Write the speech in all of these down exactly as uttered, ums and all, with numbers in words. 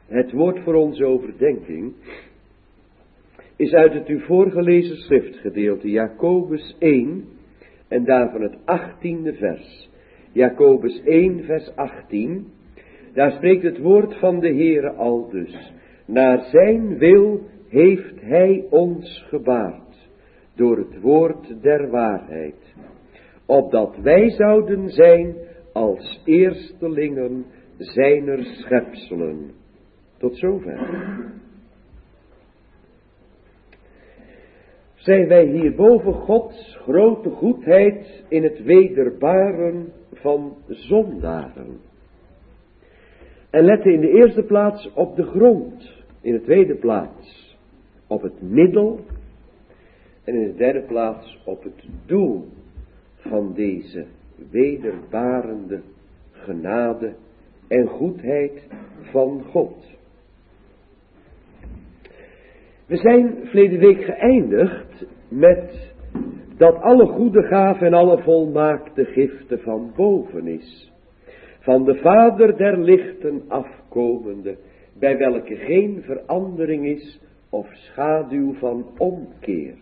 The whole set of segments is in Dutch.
Het woord voor onze overdenking is uit het u voorgelezen schriftgedeelte Jacobus één en daarvan het achttiende vers. Jacobus één vers achttien, daar spreekt het woord van de Heere aldus. Naar zijn wil heeft hij ons gebaard, door het woord der waarheid, opdat wij zouden zijn als eerstelingen zijner schepselen. Tot zover. Zijn wij hier boven Gods grote goedheid in het wederbaren van zondaren. En letten in de eerste plaats op de grond, in de tweede plaats op het middel en in de derde plaats op het doel van deze wederbarende genade en goedheid van God. We zijn verleden week geëindigd met dat alle goede gaven en alle volmaakte giften van boven is. Van de Vader der lichten afkomende, bij welke geen verandering is of schaduw van omkeer.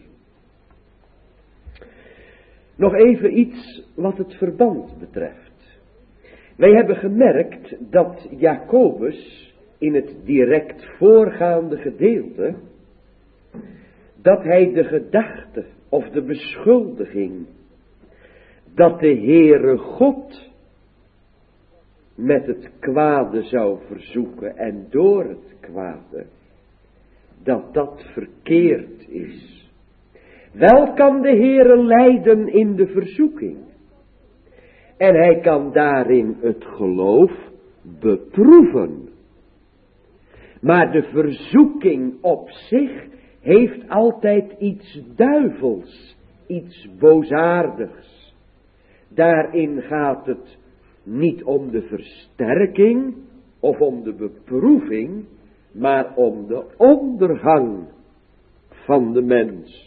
Nog even iets wat het verband betreft. Wij hebben gemerkt dat Jacobus in het direct voorgaande gedeelte, dat hij de gedachte of de beschuldiging dat de Heere God met het kwade zou verzoeken en door het kwade, dat dat verkeerd is. Wel kan de Heere leiden in de verzoeking. En hij kan daarin het geloof beproeven. Maar de verzoeking op zich heeft altijd iets duivels, iets boosaardigs. Daarin gaat het niet om de versterking of om de beproeving, maar om de ondergang van de mens.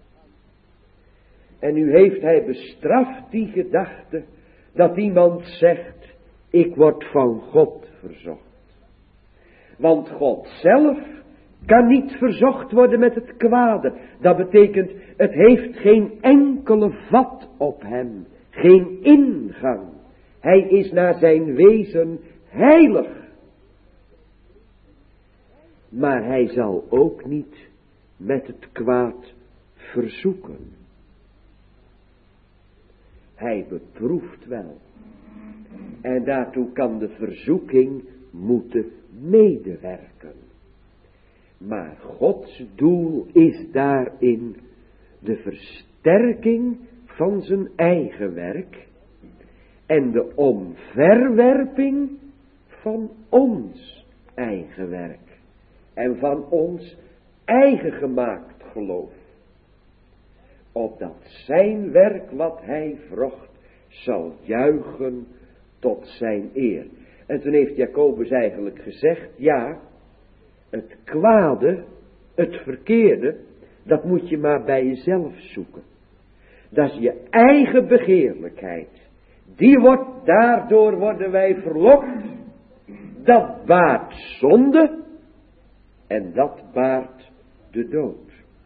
En nu heeft hij bestraft die gedachte dat iemand zegt, ik word van God verzocht. Want God zelf kan niet verzocht worden met het kwade. Dat betekent, het heeft geen enkele vat op hem, geen ingang. Hij is naar zijn wezen heilig. Maar hij zal ook niet met het kwaad verzoeken. Hij beproeft wel. En daartoe kan de verzoeking moeten medewerken. Maar Gods doel is daarin de versterking van zijn eigen werk en de omverwerping van ons eigen werk en van ons eigen gemaakt geloof. Opdat zijn werk wat hij vrocht zal juichen tot zijn eer. En toen heeft Jacobus eigenlijk gezegd, ja, het kwade, het verkeerde, dat moet je maar bij jezelf zoeken. Dat is je eigen begeerlijkheid. Die wordt, daardoor worden wij verlokt. Dat baart zonde en dat baart de dood.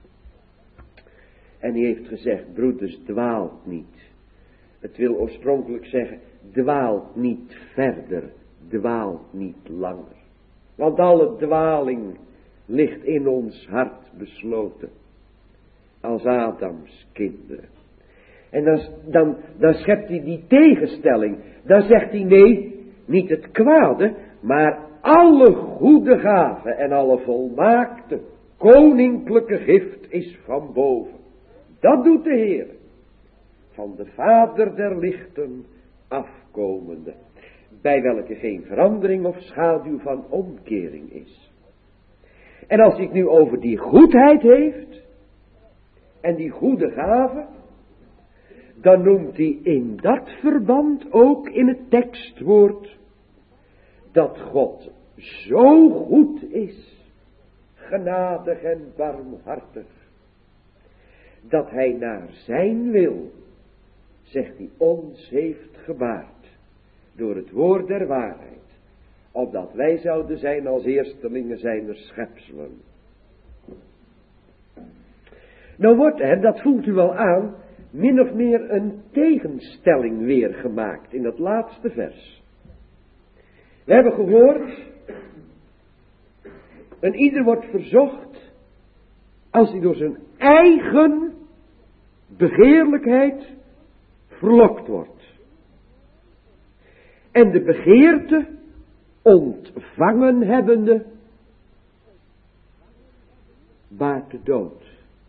En hij heeft gezegd, broeders, dwaalt niet. Het wil oorspronkelijk zeggen, dwaalt niet verder, dwaalt niet langer. Want alle dwaling ligt in ons hart besloten. Als Adams kinderen. En dan, dan, dan schept hij die tegenstelling. Dan zegt hij nee, niet het kwade, maar alle goede gaven en alle volmaakte koninklijke gift is van boven. Dat doet de Heer. Van de Vader der lichten afkomende. Bij welke geen verandering of schaduw van omkering is. En als hij het nu over die goedheid heeft, en die goede gave, dan noemt hij in dat verband ook in het tekstwoord, dat God zo goed is, genadig en barmhartig, dat hij naar zijn wil, zegt hij, ons heeft gebaard, door het woord der waarheid, opdat wij zouden zijn als eerstelingen zijner schepselen. Nou wordt er, dat voelt u wel aan, min of meer een tegenstelling weer gemaakt in dat laatste vers. We hebben gehoord, en ieder wordt verzocht, als hij door zijn eigen begeerlijkheid verlokt wordt. En de begeerte ontvangen hebbende, baart de dood.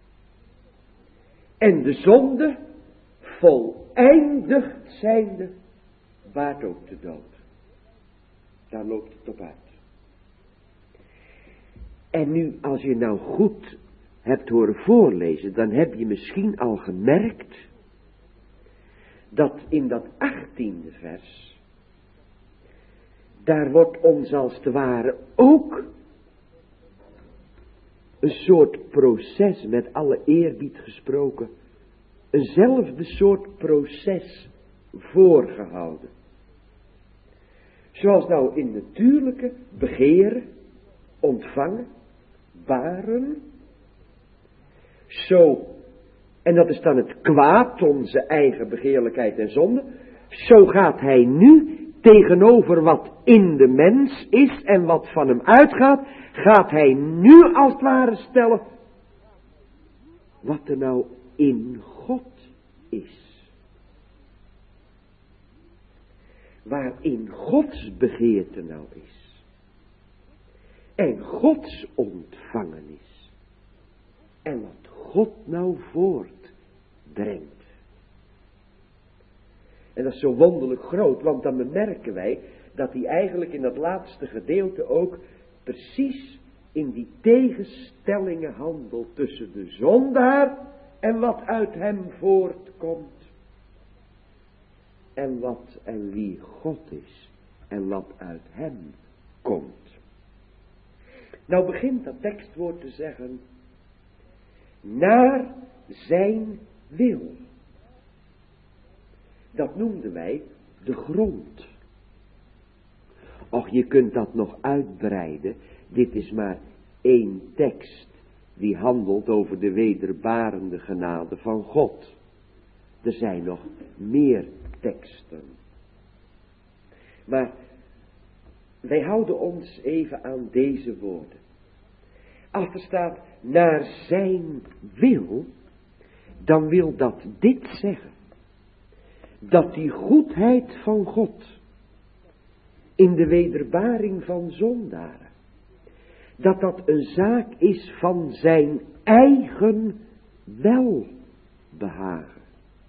En de zonde, voleindigd zijnde, baart ook de dood. Daar loopt het op uit. En nu, als je nou goed hebt horen voorlezen, dan heb je misschien al gemerkt dat in dat achttiende vers, daar wordt ons als het ware ook een soort proces, met alle eerbied gesproken, eenzelfde soort proces voorgehouden. Zoals nou in natuurlijke begeren, ontvangen, baren, zo, en dat is dan het kwaad, onze eigen begeerlijkheid en zonde, zo gaat hij nu tegenover wat in de mens is en wat van hem uitgaat, gaat hij nu als het ware stellen wat er nou in God is. Waarin Gods begeerte nou is. En Gods ontvangen is. En wat God nou voortbrengt. En dat is zo wonderlijk groot, want dan bemerken wij dat hij eigenlijk in dat laatste gedeelte ook precies in die tegenstellingen handelt tussen de zondaar en wat uit hem voortkomt. En wat en wie God is en wat uit hem komt. Nou begint dat tekstwoord te zeggen, naar zijn wil. Dat noemden wij de grond. Och, je kunt dat nog uitbreiden. Dit is maar één tekst die handelt over de wederbarende genade van God. Er zijn nog meer teksten. Maar wij houden ons even aan deze woorden. Als er staat naar zijn wil, dan wil dat dit zeggen. Dat die goedheid van God in de wederbaring van zondaren, dat dat een zaak is van zijn eigen welbehagen.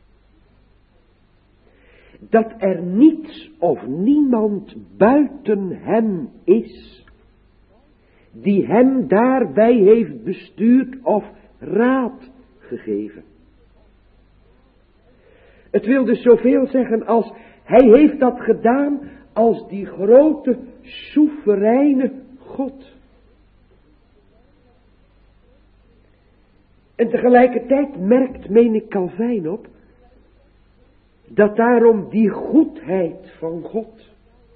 Dat er niets of niemand buiten hem is, die hem daarbij heeft bestuurd of raad gegeven. Het wil dus zoveel zeggen als, hij heeft dat gedaan als die grote, soevereine God. En tegelijkertijd merkt, meen ik, Calvijn op, dat daarom die goedheid van God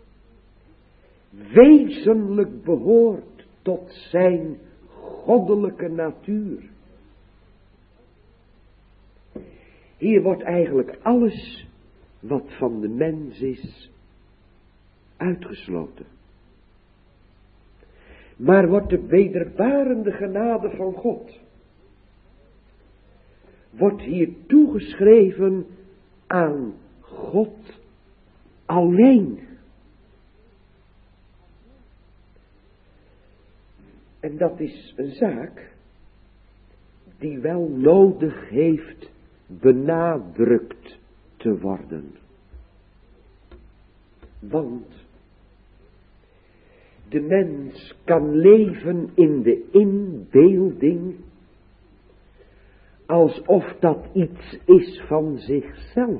wezenlijk behoort tot zijn goddelijke natuur. Hier wordt eigenlijk alles wat van de mens is uitgesloten. Maar wordt de wederbarende genade van God, wordt hier toegeschreven aan God alleen. En dat is een zaak die wel nodig heeft benadrukt te worden. Want de mens kan leven in de inbeelding alsof dat iets is van zichzelf.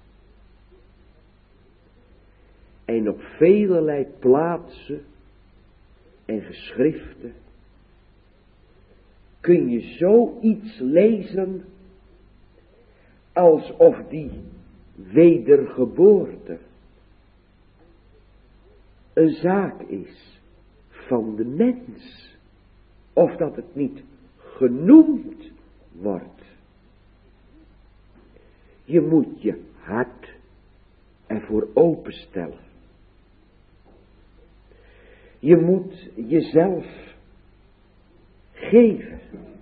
En op velelei plaatsen en geschriften kun je zoiets lezen alsof die wedergeboorte een zaak is van de mens. Of dat het niet genoemd wordt. Je moet je hart ervoor openstellen. Je moet jezelf geven.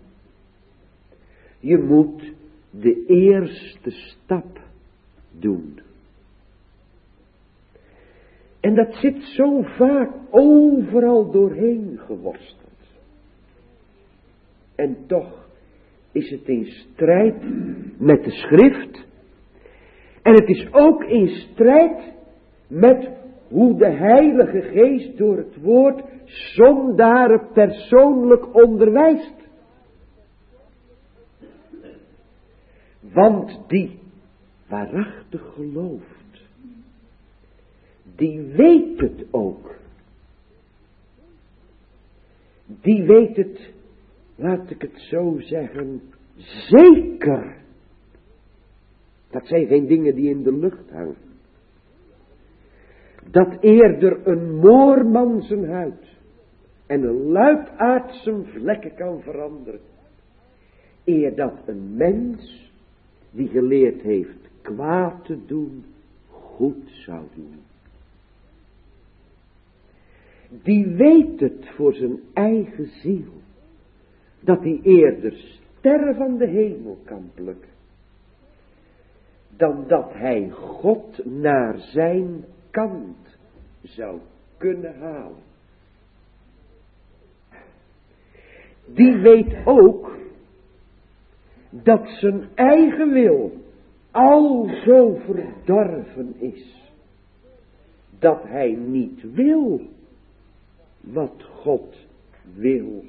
Je moet de eerste stap doen. En dat zit zo vaak overal doorheen geworsteld. En toch is het in strijd met de schrift. En het is ook in strijd met hoe de Heilige Geest door het woord zondaren persoonlijk onderwijst. Want die waarachtig gelooft, die weet het ook. Die weet het, laat ik het zo zeggen, zeker. Dat zijn geen dingen die in de lucht hangen. Dat eerder een moorman zijn huid en een luipaard zijn vlekken kan veranderen. Eer dat een mens die geleerd heeft kwaad te doen, goed zou doen. Die weet het voor zijn eigen ziel. Dat hij eerder sterren van de hemel kan plukken. Dan dat hij God naar zijn kant zou kunnen halen. Die weet ook dat zijn eigen wil al zo verdorven is. Dat hij niet wil wat God wil.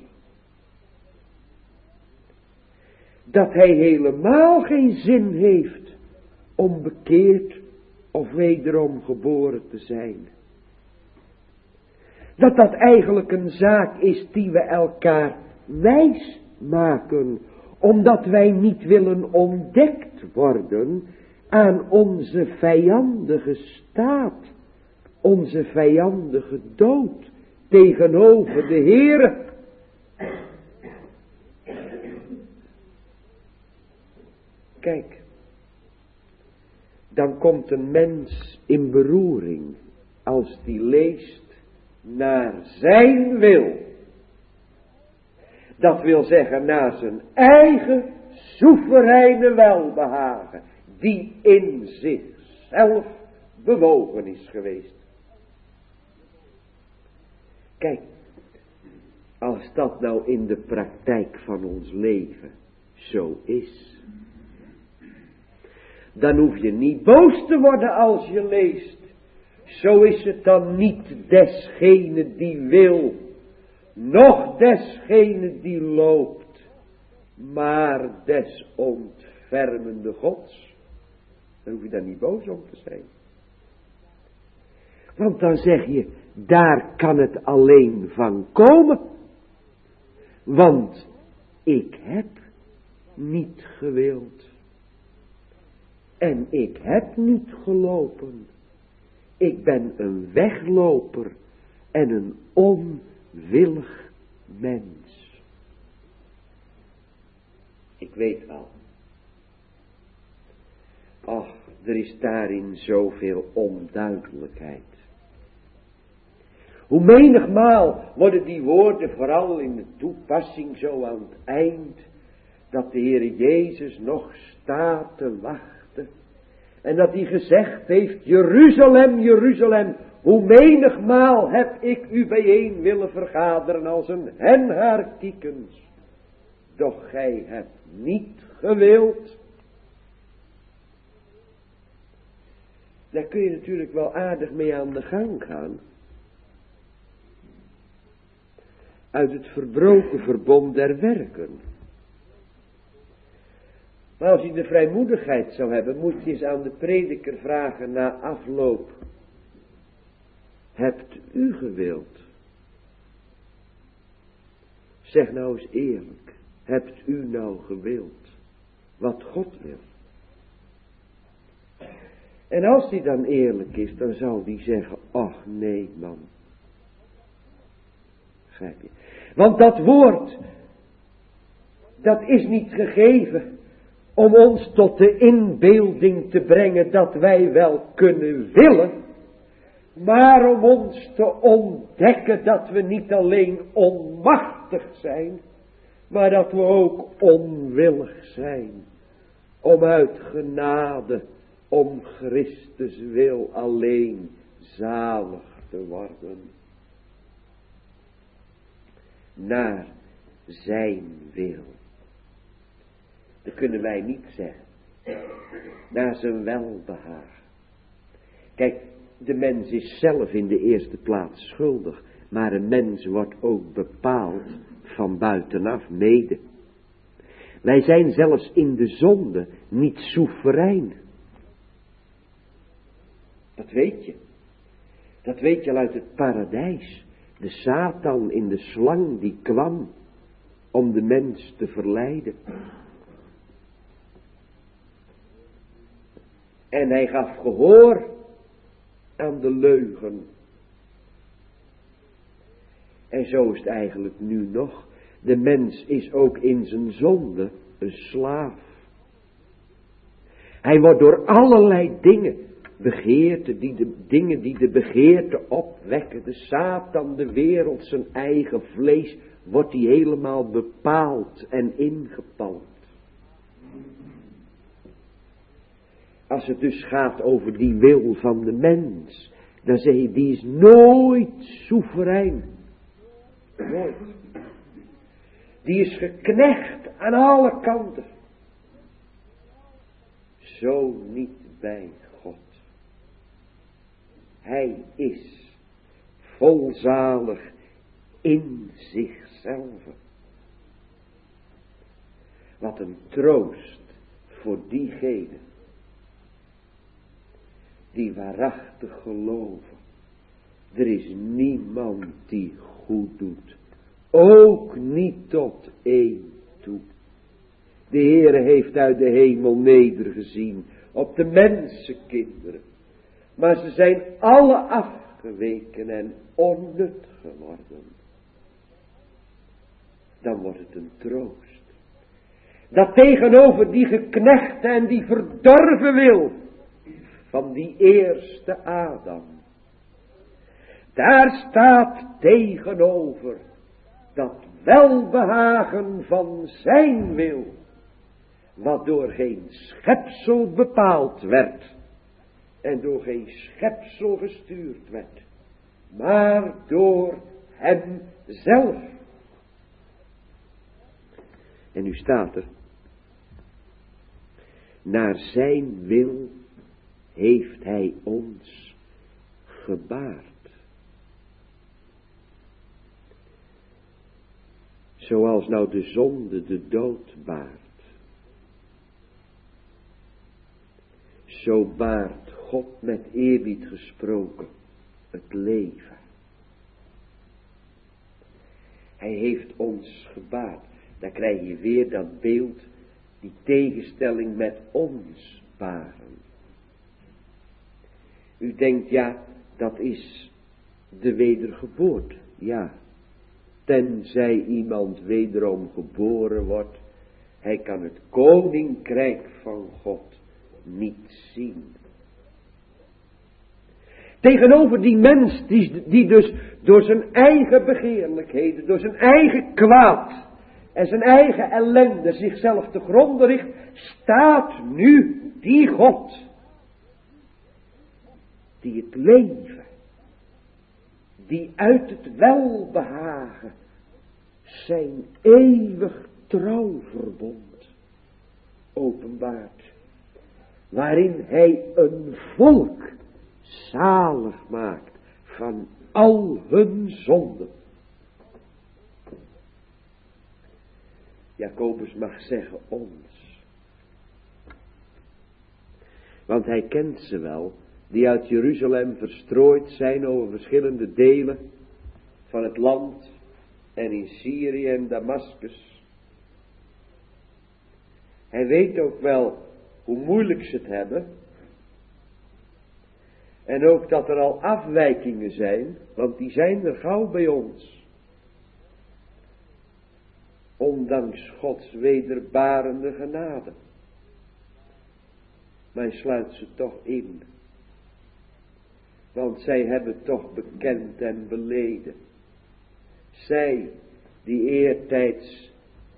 Dat hij helemaal geen zin heeft om bekeerd of wederom geboren te zijn. Dat dat eigenlijk een zaak is die we elkaar wijs maken, omdat wij niet willen ontdekt worden aan onze vijandige staat, onze vijandige dood tegenover de Heere. Kijk, dan komt een mens in beroering als die leest naar zijn wil. Dat wil zeggen naar zijn eigen soevereine welbehagen, die in zichzelf bewogen is geweest. Kijk, als dat nou in de praktijk van ons leven zo is, dan hoef je niet boos te worden als je leest. Zo is het dan niet desgene die wil, noch desgene die loopt, maar des ontfermende Gods. Dan hoef je daar niet boos om te zijn. Want dan zeg je, daar kan het alleen van komen. Want ik heb niet gewild. En ik heb niet gelopen. Ik ben een wegloper en een onwillig mens. Ik weet wel. Ach, er is daarin zoveel onduidelijkheid. Hoe menigmaal worden die woorden vooral in de toepassing zo aan het eind, dat de Heere Jezus nog staat te wachten. En dat hij gezegd heeft, Jeruzalem, Jeruzalem, hoe menigmaal heb ik u bijeen willen vergaderen als een hen haar kiekens. Doch gij hebt niet gewild. Daar kun je natuurlijk wel aardig mee aan de gang gaan. Uit het verbroken verbond der werken. Maar als je de vrijmoedigheid zou hebben, moet je eens aan de prediker vragen na afloop. Hebt u gewild? Zeg nou eens eerlijk, hebt u nou gewild wat God wil? En als hij dan eerlijk is, dan zou hij zeggen, ach nee man. Begrijp je? Want dat woord, dat is niet gegeven om ons tot de inbeelding te brengen dat wij wel kunnen willen, maar om ons te ontdekken dat we niet alleen onmachtig zijn, maar dat we ook onwillig zijn om uit genade, om Christus wil alleen zalig te worden. Naar zijn wil. Dat kunnen wij niet zeggen. Naar zijn welbehagen. Kijk, de mens is zelf in de eerste plaats schuldig. Maar een mens wordt ook bepaald van buitenaf mede. Wij zijn zelfs in de zonde niet soeverein. Dat weet je. Dat weet je al uit het paradijs. De Satan in de slang die kwam om de mens te verleiden. En hij gaf gehoor aan de leugen. En zo is het eigenlijk nu nog. De mens is ook in zijn zonde een slaaf. Hij wordt door allerlei dingen, begeerte, die de, dingen die de begeerte opwekken, de Satan, de wereld, zijn eigen vlees, wordt hij helemaal bepaald en ingepalmd. Als het dus gaat over die wil van de mens, dan zeg je, die is nooit soeverein. Nooit. Die is geknecht aan alle kanten. Zo niet bij God. Hij is volzalig in zichzelf. Wat een troost voor diegenen die waarachtig geloven. Er is niemand die goed doet. Ook niet tot één toe. De Heere heeft uit de hemel nedergezien op de mensenkinderen. Maar ze zijn alle afgeweken en onnut geworden. Dan wordt het een troost. Dat tegenover die geknechte en die verdorven wil van die eerste Adam. Daar staat tegenover dat welbehagen van zijn wil, wat door geen schepsel bepaald werd en door geen schepsel gestuurd werd, maar door hem zelf. En nu staat er, naar zijn wil heeft hij ons gebaard. Zoals nou de zonde de dood baart. Zo baart God met eerbied gesproken het leven. Hij heeft ons gebaard. Dan krijg je weer dat beeld, die tegenstelling met ons baren. U denkt, ja, dat is de wedergeboorte. Ja, tenzij iemand wederom geboren wordt, hij kan het koninkrijk van God niet zien. Tegenover die mens, die, die dus door zijn eigen begeerlijkheden, door zijn eigen kwaad en zijn eigen ellende zichzelf te gronden richt, staat nu die God, die het leven, die uit het welbehagen zijn eeuwig trouwverbond openbaart, waarin hij een volk zalig maakt van al hun zonden. Jacobus mag zeggen ons, want hij kent ze wel, die uit Jeruzalem verstrooid zijn over verschillende delen van het land en in Syrië en Damaskus. Hij weet ook wel hoe moeilijk ze het hebben, En ook dat er al afwijkingen zijn, want die zijn er gauw bij ons. Ondanks Gods wederbarende genade. Maar hij sluit ze toch in. Want zij hebben toch bekend en beleden. Zij die eertijds,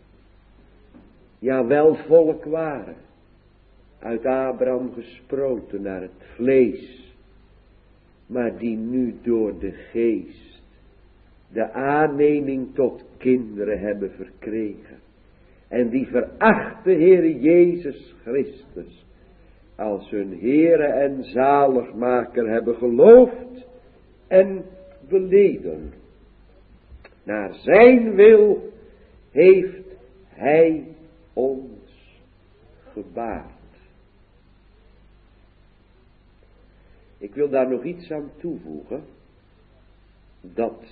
ja wel volk waren. Uit Abraham gesproten naar het vlees. Maar die nu door de geest de aanneming tot kinderen hebben verkregen. En die verachte Heere Jezus Christus als hun Heere en zaligmaker hebben geloofd en beleden. Naar zijn wil heeft hij ons gebaard. Ik wil daar nog iets aan toevoegen. Dat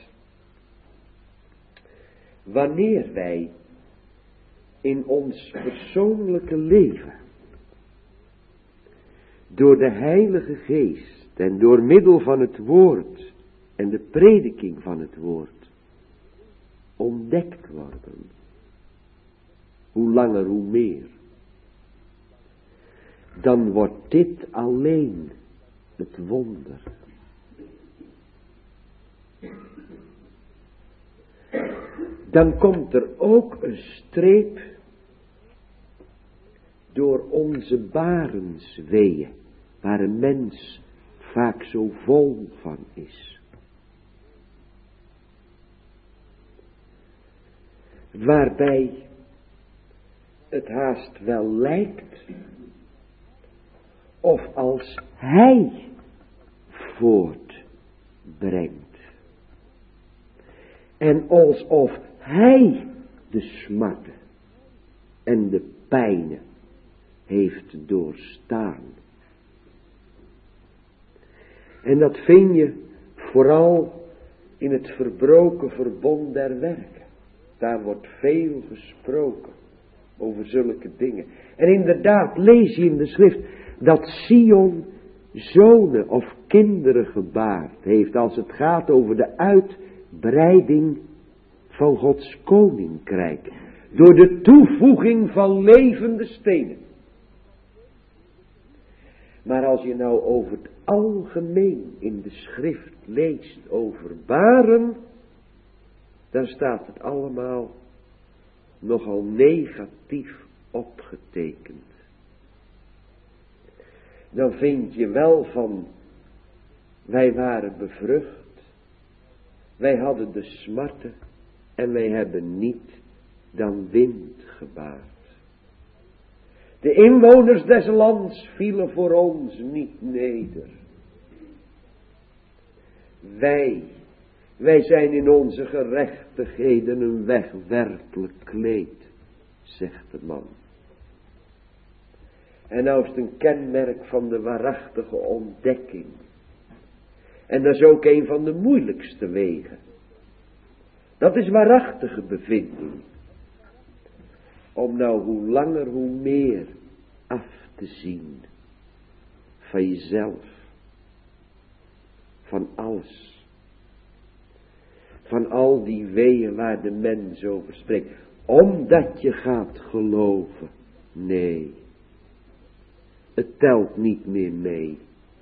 wanneer wij in ons persoonlijke leven door de Heilige Geest en door middel van het woord en de prediking van het woord ontdekt worden, hoe langer hoe meer, dan wordt dit alleen het wonder. Dan komt er ook een streep door onze barensweeën, waar een mens vaak zo vol van is. Waarbij het haast wel lijkt of als hij voortbrengt. En alsof hij de smarten en de pijnen heeft doorstaan. En dat vind je vooral in het verbroken verbond der werken. Daar wordt veel gesproken over zulke dingen. En inderdaad lees je in de schrift dat Sion zonen of kinderen gebaard heeft als het gaat over de uitbreiding van Gods koninkrijk. Door de toevoeging van levende stenen. Maar als je nou over het algemeen in de schrift leest over baren, dan staat het allemaal nogal negatief opgetekend. Dan vind je wel van, wij waren bevrucht, wij hadden de smarten en wij hebben niet dan wind gebaard. De inwoners des lands vielen voor ons niet neder. Wij, wij zijn in onze gerechtigheden een wegwerpelijk kleed, zegt de man. En nou is het een kenmerk van de waarachtige ontdekking. En dat is ook een van de moeilijkste wegen. Dat is waarachtige bevinding. Om nou hoe langer hoe meer af te zien van jezelf. Van alles. Van al die weeën waar de mens over spreekt. Omdat je gaat geloven. Nee. Het telt niet meer mee.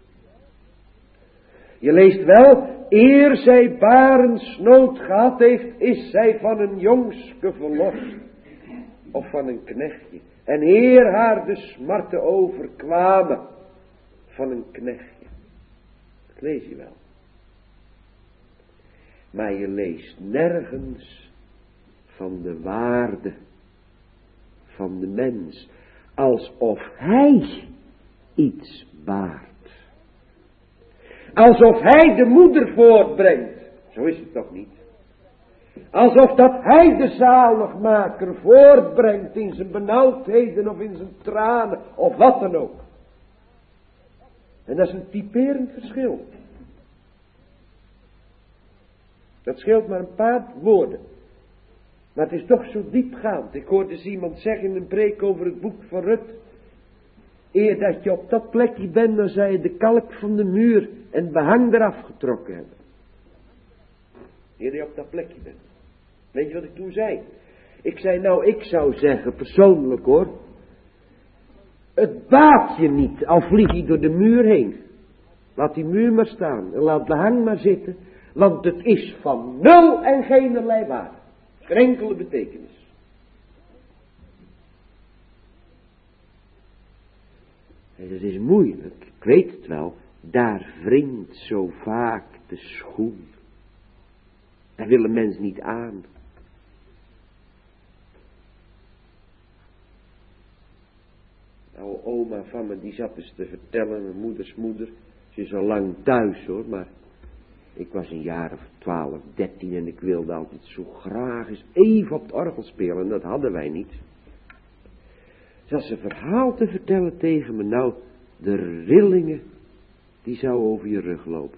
Je leest wel, eer zij barensnood gehad heeft, is zij van een jongske verlost. Of van een knechtje. En eer haar de smarten overkwamen van een knechtje. Dat lees je wel. Maar je leest nergens van de waarde van de mens. Alsof hij iets baart. Alsof hij de moeder voortbrengt. Zo is het toch niet? Alsof dat hij de zaligmaker voortbrengt in zijn benauwdheden of in zijn tranen of wat dan ook. En dat is een typerend verschil. Dat scheelt maar een paar woorden. Maar het is toch zo diepgaand. Ik hoorde eens iemand zeggen in een preek over het boek van Rut. Eer dat je op dat plekje bent, dan zou je de kalk van de muur en het behang eraf getrokken hebben. Eer je op dat plekje bent. Weet je wat ik toen zei? Ik zei, nou, ik zou zeggen, persoonlijk hoor. Het baat je niet, al vlieg je door de muur heen. Laat die muur maar staan en laat de hang maar zitten. Want het is van nul en geenerlei waarde. Geen enkele betekenis. En het is moeilijk, ik weet het wel. Daar wringt zo vaak de schoen. Daar wil een mens niet aan. Nou, oma van me, die zat eens te vertellen, mijn moeders moeder. Ze is al lang thuis hoor, maar ik was een jaar of twaalf, dertien en ik wilde altijd zo graag eens even op het orgel spelen. En dat hadden wij niet. Ze had een verhaal te vertellen tegen me. Nou, de rillingen, die zouden over je rug lopen.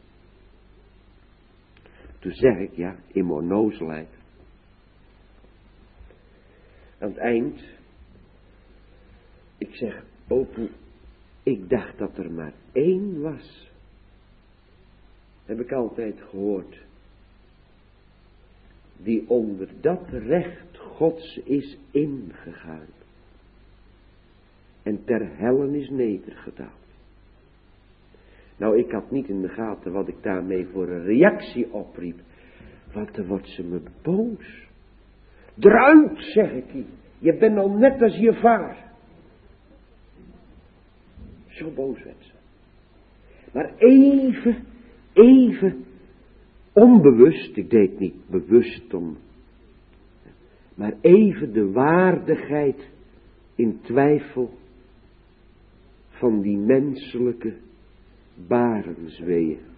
Toen zeg ik, ja, in mijn onnozelheid. Aan het eind, ik zeg, open, ik dacht dat er maar één was. Heb ik altijd gehoord. Die onder dat recht Gods is ingegaan. En ter hellen is nedergedaald. Nou, ik had niet in de gaten wat ik daarmee voor een reactie opriep. Want dan wordt ze me boos. Eruit, zeg ik je. Je bent al net als je vader. Zo boos werd ze. Maar even, even onbewust, ik deed niet bewust om, maar even de waardigheid in twijfel van die menselijke barensweeën.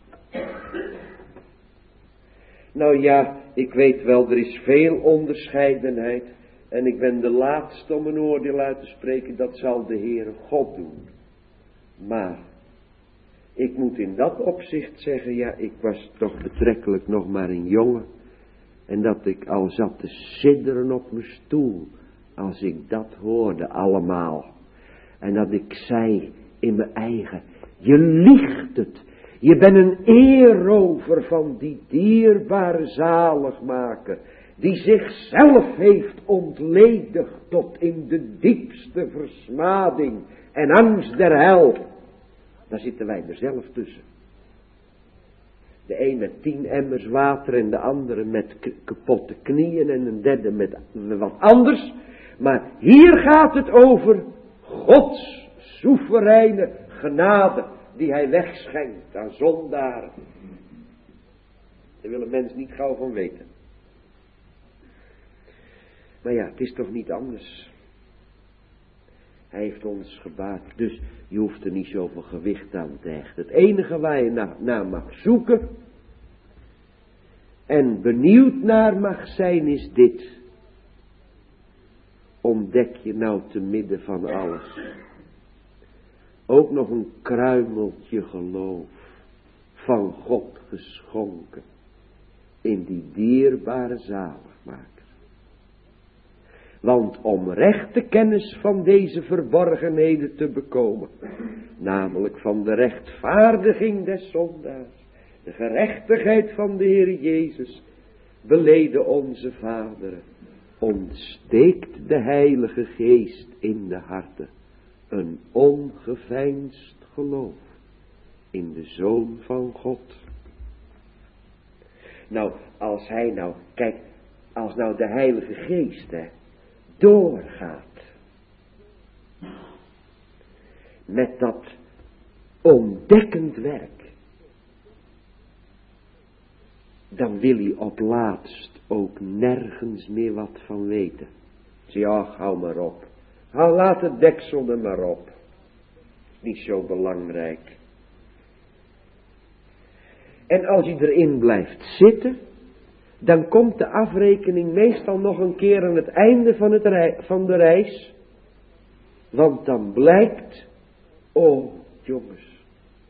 Nou ja, ik weet wel, er is veel onderscheidenheid. En ik ben de laatste om een oordeel uit te spreken, dat zal de Heere God doen. Maar, ik moet in dat opzicht zeggen, ja, ik was toch betrekkelijk nog maar een jongen. En dat ik al zat te sidderen op mijn stoel, als ik dat hoorde allemaal. En dat ik zei in mijn eigen, je liegt het. Je bent een eerrover van die dierbare zaligmaker, die zichzelf heeft ontledigd tot in de diepste versmading en angst der hel. Daar zitten wij er zelf tussen. De een met tien emmers water en de andere met k- kapotte knieën en een derde met wat anders. Maar hier gaat het over Gods soevereine genade die hij wegschenkt aan zondaren. Daar wil een mens niet gauw van weten. Maar ja, het is toch niet anders. Hij heeft ons gebaat, dus je hoeft er niet zoveel gewicht aan te hechten. Het enige waar je naar, naar mag zoeken en benieuwd naar mag zijn is dit. Ontdek je nou te midden van alles ook nog een kruimeltje geloof van God geschonken in die dierbare zaligmaker. Want om rechte kennis van deze verborgenheden te bekomen, namelijk van de rechtvaardiging des zondaars, de gerechtigheid van de Heer Jezus, beleden onze vaderen, ontsteekt de Heilige Geest in de harten een ongeveinsd geloof in de Zoon van God. Nou, als hij nou, kijk, als nou de Heilige Geest, hè, doorgaat met dat ontdekkend werk, dan wil hij op laatst ook nergens meer wat van weten. Zeg, ach, hou maar op. Hou, laat het deksel er maar op. Niet zo belangrijk. En als je erin blijft zitten, dan komt de afrekening meestal nog een keer aan het einde van, het rei- van de reis. Want dan blijkt, oh jongens,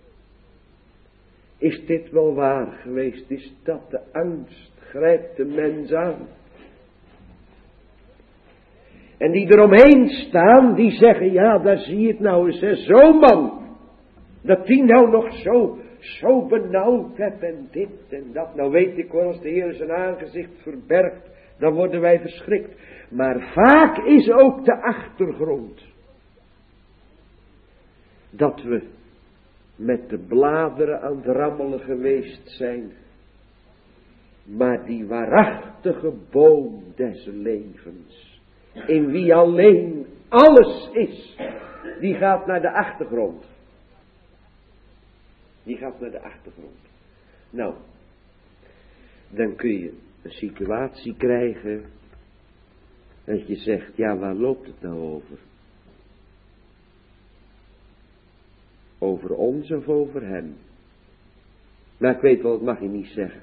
is dit wel waar geweest? Is dat de angst? Grijpt de mens aan? En die eromheen staan, die zeggen, ja, daar zie je het nou eens, hè, zo'n man. Dat die nou nog zo, zo benauwd hebt en dit en dat. Nou weet ik wel, als de Heer zijn aangezicht verbergt, dan worden wij verschrikt. Maar vaak is ook de achtergrond dat we met de bladeren aan het rammelen geweest zijn. Maar die waarachtige boom des levens, in wie alleen alles is, die gaat naar de achtergrond. Die gaat naar de achtergrond. Nou, dan kun je een situatie krijgen dat je zegt, ja, waar loopt het nou over? Over ons of over hem? Maar ik weet wel, dat mag je niet zeggen.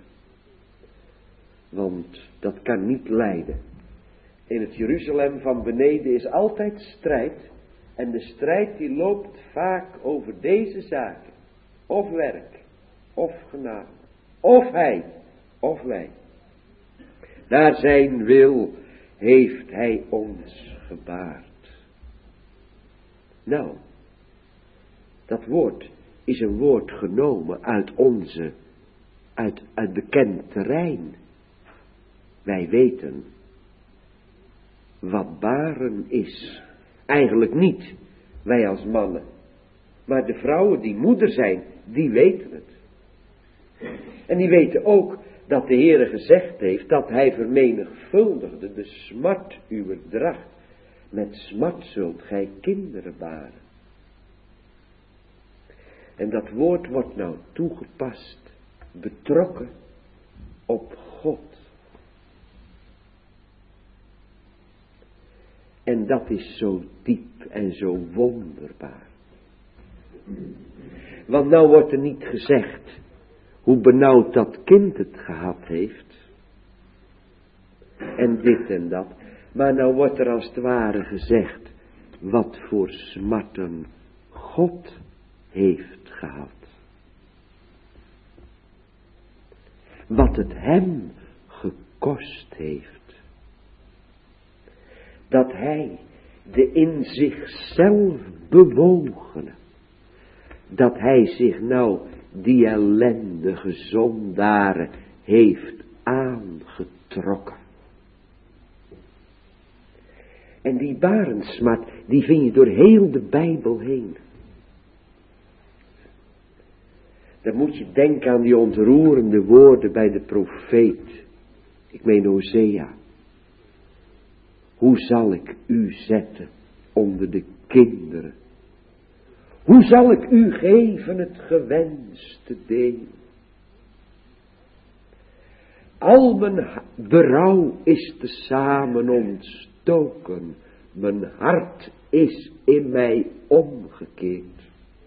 Want dat kan niet leiden. In het Jeruzalem van beneden is altijd strijd. En de strijd die loopt vaak over deze zaken. Of werk, of genade, of hij, of wij. Naar zijn wil heeft hij ons gebaard. Nou, dat woord is een woord genomen uit onze, uit, uit bekend terrein. Wij weten wat baren is. Eigenlijk niet wij als mannen. Maar de vrouwen die moeder zijn, die weten het. En die weten ook dat de Heere gezegd heeft dat hij vermenigvuldigde de smart uwer dracht. Met smart zult gij kinderen baren. En dat woord wordt nou toegepast, betrokken op God. En dat is zo diep en zo wonderbaar. Want nou wordt er niet gezegd hoe benauwd dat kind het gehad heeft. En dit en dat. Maar nou wordt er als het ware gezegd wat voor smarten God heeft gehad. Wat het hem gekost heeft. Dat hij de in zichzelf bewogene, dat hij zich nou die ellendige zondaren heeft aangetrokken. En die barensmart, die vind je door heel de Bijbel heen. Dan moet je denken aan die ontroerende woorden bij de profeet. Ik meen Hosea. Hoe zal ik u zetten onder de kinderen? Hoe zal ik u geven het gewenste deel? Al mijn berouw is tezamen ontstoken. Mijn hart is in mij omgekeerd.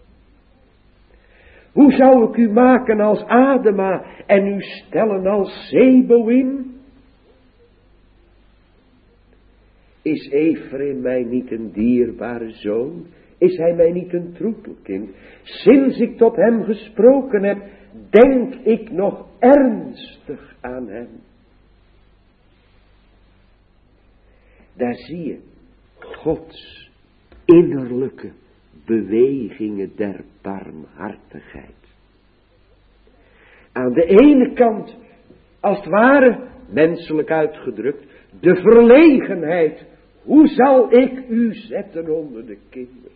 Hoe zou ik u maken als Adema en u stellen als Zeboïm? Is Ephraim mij niet een dierbare zoon? Is hij mij niet een troetelkind? Sinds ik tot hem gesproken heb, denk ik nog ernstig aan hem. Daar zie je Gods innerlijke bewegingen der barmhartigheid. Aan de ene kant, als het ware, menselijk uitgedrukt, de verlegenheid. Hoe zal ik u zetten onder de kinderen?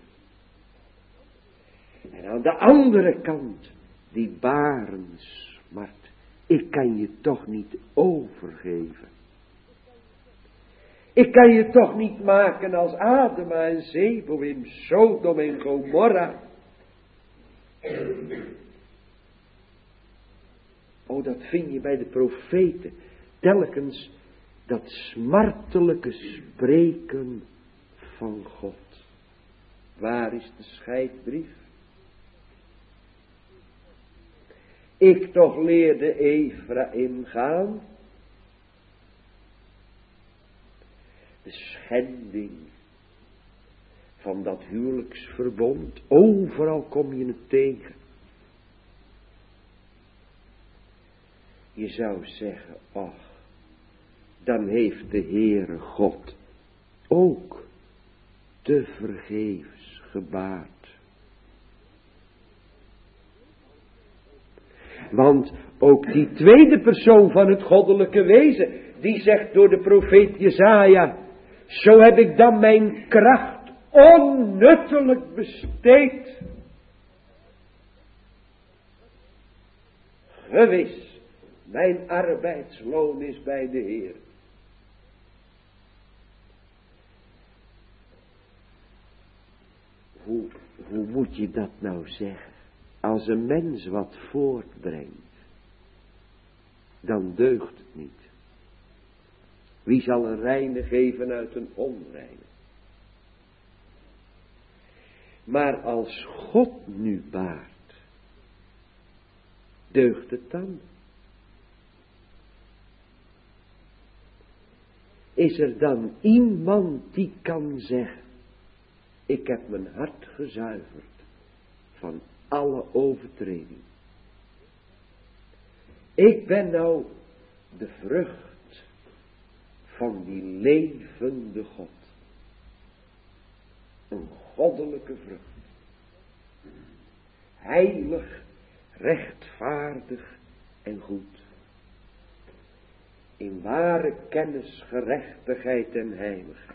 En aan de andere kant, die barensmart. Ik kan je toch niet overgeven. Ik kan je toch niet maken als Adema en Zeboïm, Sodom en Gomorra. Oh, dat vind je bij de profeten. Telkens dat smartelijke spreken van God. Waar is de scheidbrief? Ik toch leerde Ephraim gaan. De schending van dat huwelijksverbond. Overal kom je het tegen. Je zou zeggen, ach, dan heeft de Heere God ook te vergeefs gebaard. Want ook die tweede persoon van het goddelijke wezen, die zegt door de profeet Jesaja, zo heb ik dan mijn kracht onnuttelijk besteed. Gewis, mijn arbeidsloon is bij de Heer. Hoe, hoe moet je dat nou zeggen? Als een mens wat voortbrengt, dan deugt het niet. Wie zal een reine geven uit een onreine? Maar als God nu baart, deugt het dan? Is er dan iemand die kan zeggen, ik heb mijn hart gezuiverd van alle overtreding. Ik ben nou de vrucht van die levende God. Een goddelijke vrucht. Heilig, rechtvaardig en goed. In ware kennis, gerechtigheid en heiligheid.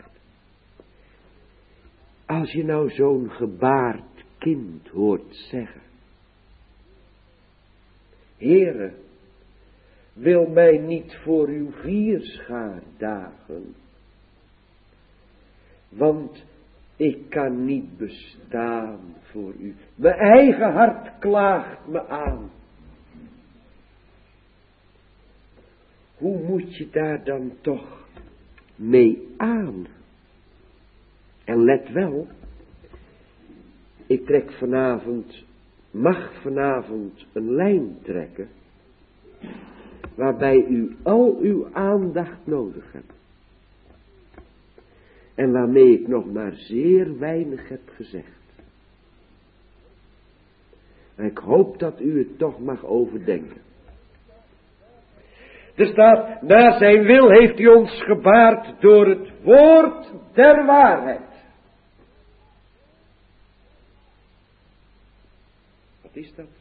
Als je nou zo'n gebaard kind hoort zeggen, Heere, wil mij niet voor uw vierschaar dagen, want ik kan niet bestaan voor u. Mijn eigen hart klaagt me aan. Hoe moet je daar dan toch mee aan? En let wel, ik trek vanavond, mag vanavond een lijn trekken, waarbij u al uw aandacht nodig hebt. En waarmee ik nog maar zeer weinig heb gezegd. En ik hoop dat u het toch mag overdenken. Er staat, naar zijn wil heeft hij ons gebaard door het woord der waarheid. Wat is dat?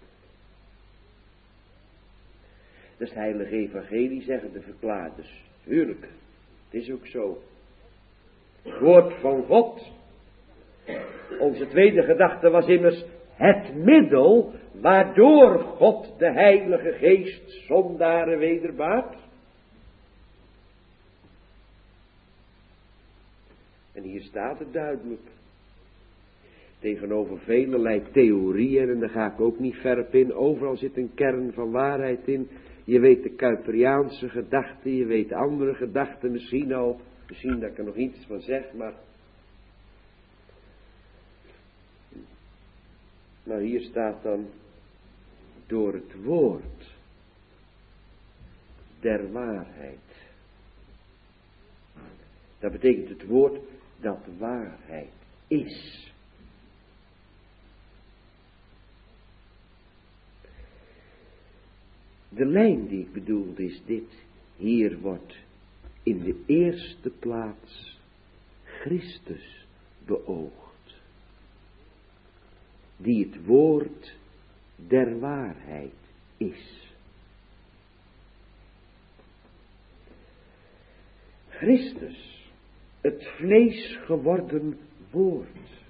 Dat is het heilige evangelie, zeggen de verklaarders. Tuurlijk, het is ook zo. Het woord van God. Onze tweede gedachte was immers het middel waardoor God de Heilige Geest zondaren wederbaart. En hier staat het duidelijk. Tegenover velelei theorieën, en daar ga ik ook niet ver op in. Overal zit een kern van waarheid in. Je weet de Kuiperiaanse gedachten, je weet andere gedachten misschien al. Misschien dat ik er nog iets van zeg, maar... Maar hier staat dan, door het woord der waarheid. Dat betekent het woord dat waarheid is. De lijn die ik bedoelde is dit. Hier wordt in de eerste plaats Christus beoogd. Die het woord der waarheid is. Christus, het vlees geworden woord,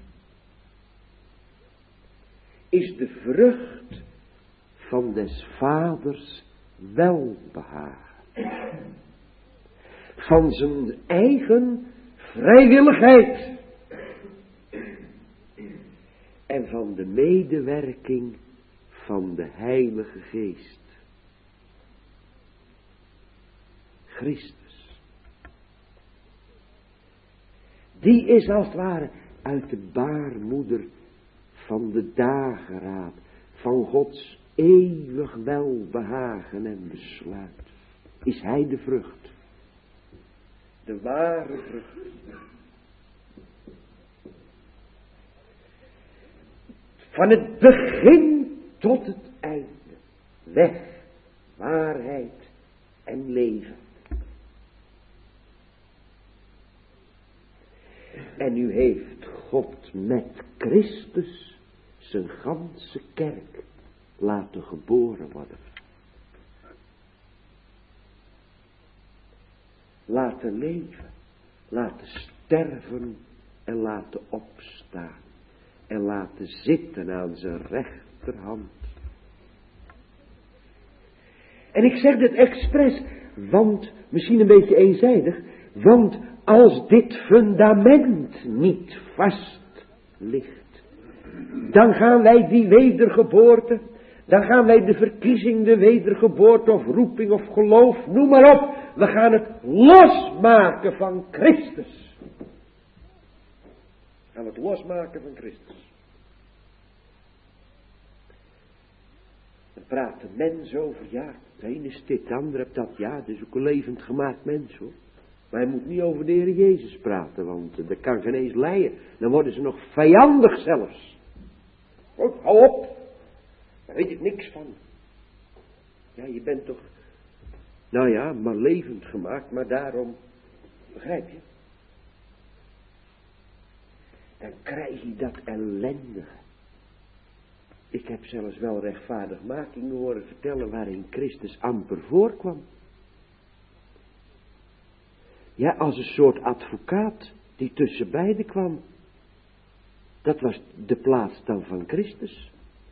is de vrucht van des vaders welbehagen. Van zijn eigen vrijwilligheid. En van de medewerking van de Heilige Geest. Christus. Die is als het ware uit de baarmoeder van de dageraad. Van Gods eeuwig welbehagen en besluit. Is hij de vrucht. De ware vrucht. Van het begin tot het einde. Weg, waarheid en leven. En nu heeft God met Christus zijn ganse kerk laten geboren worden. Laten leven, laten sterven en laten opstaan. En laten zitten aan zijn rechterhand. En ik zeg dit expres, want, misschien een beetje eenzijdig, want als dit fundament niet vast ligt, dan gaan wij die wedergeboorte, dan gaan wij de verkiezing, de wedergeboorte of roeping of geloof, noem maar op, we gaan het losmaken van Christus. We gaan het losmaken van Christus. Dan praat de mens over, ja, de ene is dit, de andere heeft dat, ja, dat is ook een levend gemaakt mens hoor. Maar hij moet niet over de Heer Jezus praten, want dat kan geen eens leiden. Dan worden ze nog vijandig zelfs. Goed, hou op. Daar weet ik niks van. Ja, je bent toch, nou ja, maar levend gemaakt, maar daarom, begrijp je? Dan krijg je dat ellendige. Ik heb zelfs wel rechtvaardigmakingen horen vertellen waarin Christus amper voorkwam. Ja, als een soort advocaat die tussen beiden kwam. Dat was de plaats dan van Christus.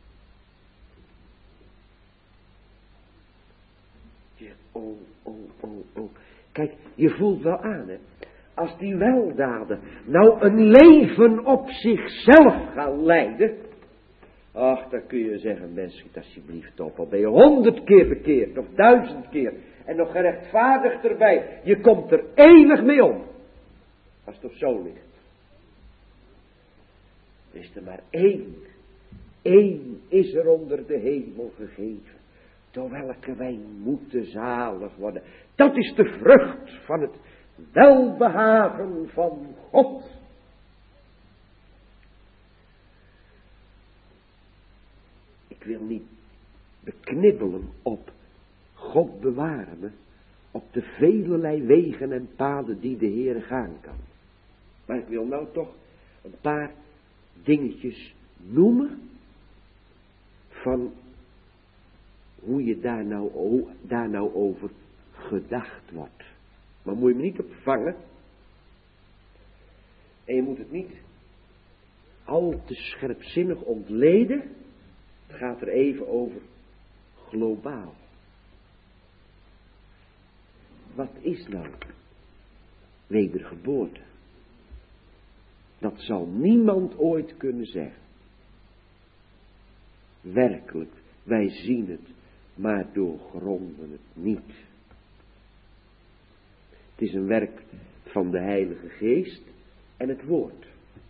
Ja, oh, oh, oh, oh. Kijk, je voelt wel aan, hè. Als die weldaden nou een leven op zichzelf gaan leiden. Ach, dan kun je zeggen, mens, schiet alsjeblieft op. Al ben je honderd keer verkeerd of duizend keer. En nog gerechtvaardigd erbij. Je komt er eeuwig mee om. Als het op zo ligt. Er is er maar één. Eén is er onder de hemel gegeven. Door welke wij moeten zalig worden. Dat is de vrucht van het welbehagen van God. Ik wil niet beknibbelen op God bewaren me, op de velelei wegen en paden die de Heere gaan kan. Maar ik wil nou toch een paar dingetjes noemen van hoe je daar nou, hoe daar nou over gedacht wordt. Maar moet je me niet opvangen. En je moet het niet al te scherpzinnig ontleden. Het gaat er even over globaal. Wat is nou wedergeboorte? Dat zal niemand ooit kunnen zeggen. Werkelijk, wij zien het, maar doorgronden het niet. Het is een werk van de Heilige Geest en het woord.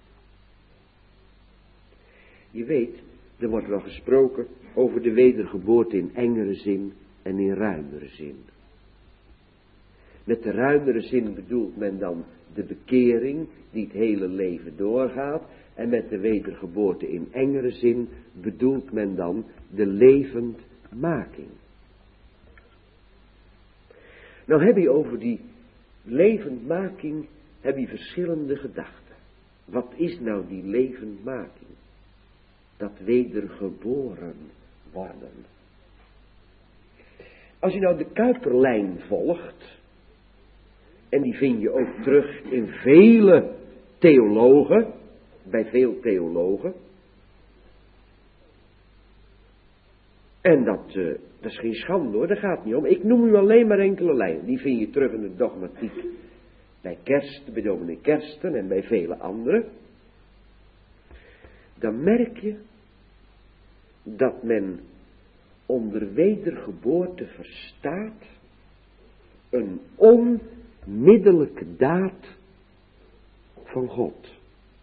Je weet, er wordt wel gesproken over de wedergeboorte in engere zin en in ruimere zin. Met de ruimere zin bedoelt men dan de bekering die het hele leven doorgaat. En met de wedergeboorte in engere zin bedoelt men dan de levendmaking. Nou heb je over die levendmaking heb je verschillende gedachten. Wat is nou die levendmaking? Dat wedergeboren worden. Als je nou de Kuiperlijn volgt, en die vind je ook terug in vele theologen, bij veel theologen. En dat, uh, dat is geen schande hoor, daar gaat het niet om. Ik noem u alleen maar enkele lijnen. Die vind je terug in de dogmatiek. Bij Kerst, bij dominee Kersten en bij vele anderen. Dan merk je dat men onder wedergeboorte verstaat een onmiddellijke daad van God.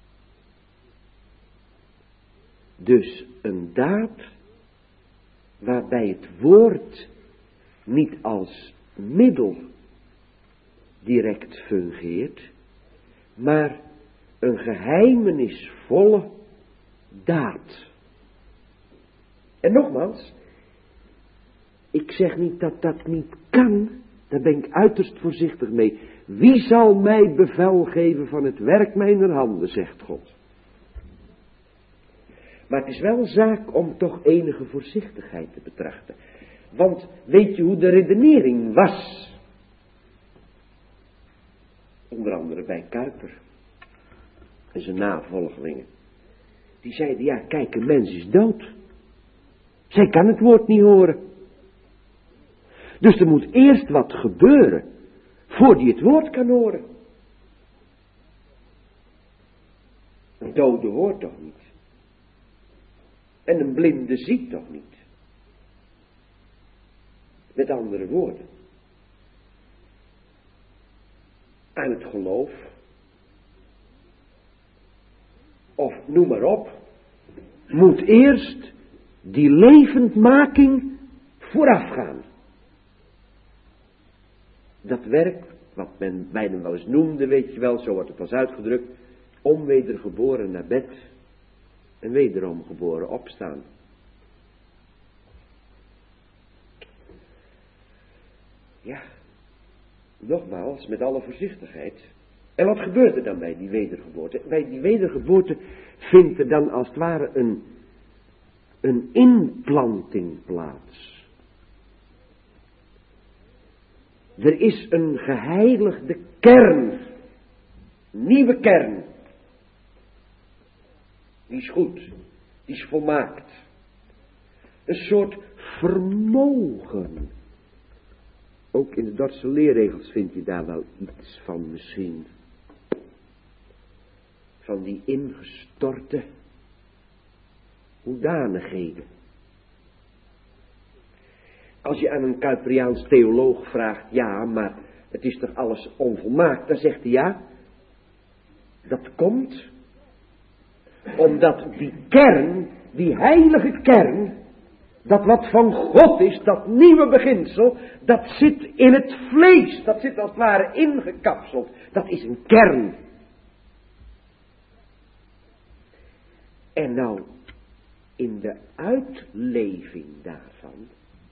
Dus een daad waarbij het woord niet als middel direct fungeert, maar een geheimenisvolle daad. En nogmaals, ik zeg niet dat dat niet kan, Daar ben ik uiterst voorzichtig mee. Wie zal mij bevel geven van het werk mijner handen, zegt God. Maar het is wel zaak om toch enige voorzichtigheid te betrachten. Want weet je hoe de redenering was? Onder andere bij Kuyper en zijn navolgelingen. Die zeiden, ja kijk, een mens is dood. Zij kan het woord niet horen. Dus er moet eerst wat gebeuren, voor die het woord kan horen. Een dode hoort toch niet? En een blinde ziet toch niet? Met andere woorden. Aan het geloof. Of noem maar op. Moet eerst die levendmaking voorafgaan. Dat werk, wat men bijna wel eens noemde, weet je wel, zo wordt het als uitgedrukt. Onwedergeboren naar bed. En wederom geboren opstaan. Ja, nogmaals, met alle voorzichtigheid. En wat gebeurt er dan bij die wedergeboorte? Bij die wedergeboorte vindt er dan als het ware een, een inplanting plaats. Er is een geheiligde kern. Nieuwe kern. Die is goed. Die is volmaakt. Een soort vermogen. Ook in de Dordtse leerregels vind je daar wel iets van misschien. Van die ingestorte hoedanigheden. Als je aan een Kuyperiaans theoloog vraagt, ja, maar het is toch alles onvolmaakt, dan zegt hij ja. Dat komt omdat die kern, die heilige kern, dat wat van God is, dat nieuwe beginsel, dat zit in het vlees, dat zit als het ware ingekapseld. Dat is een kern. En nou, in de uitleving daarvan,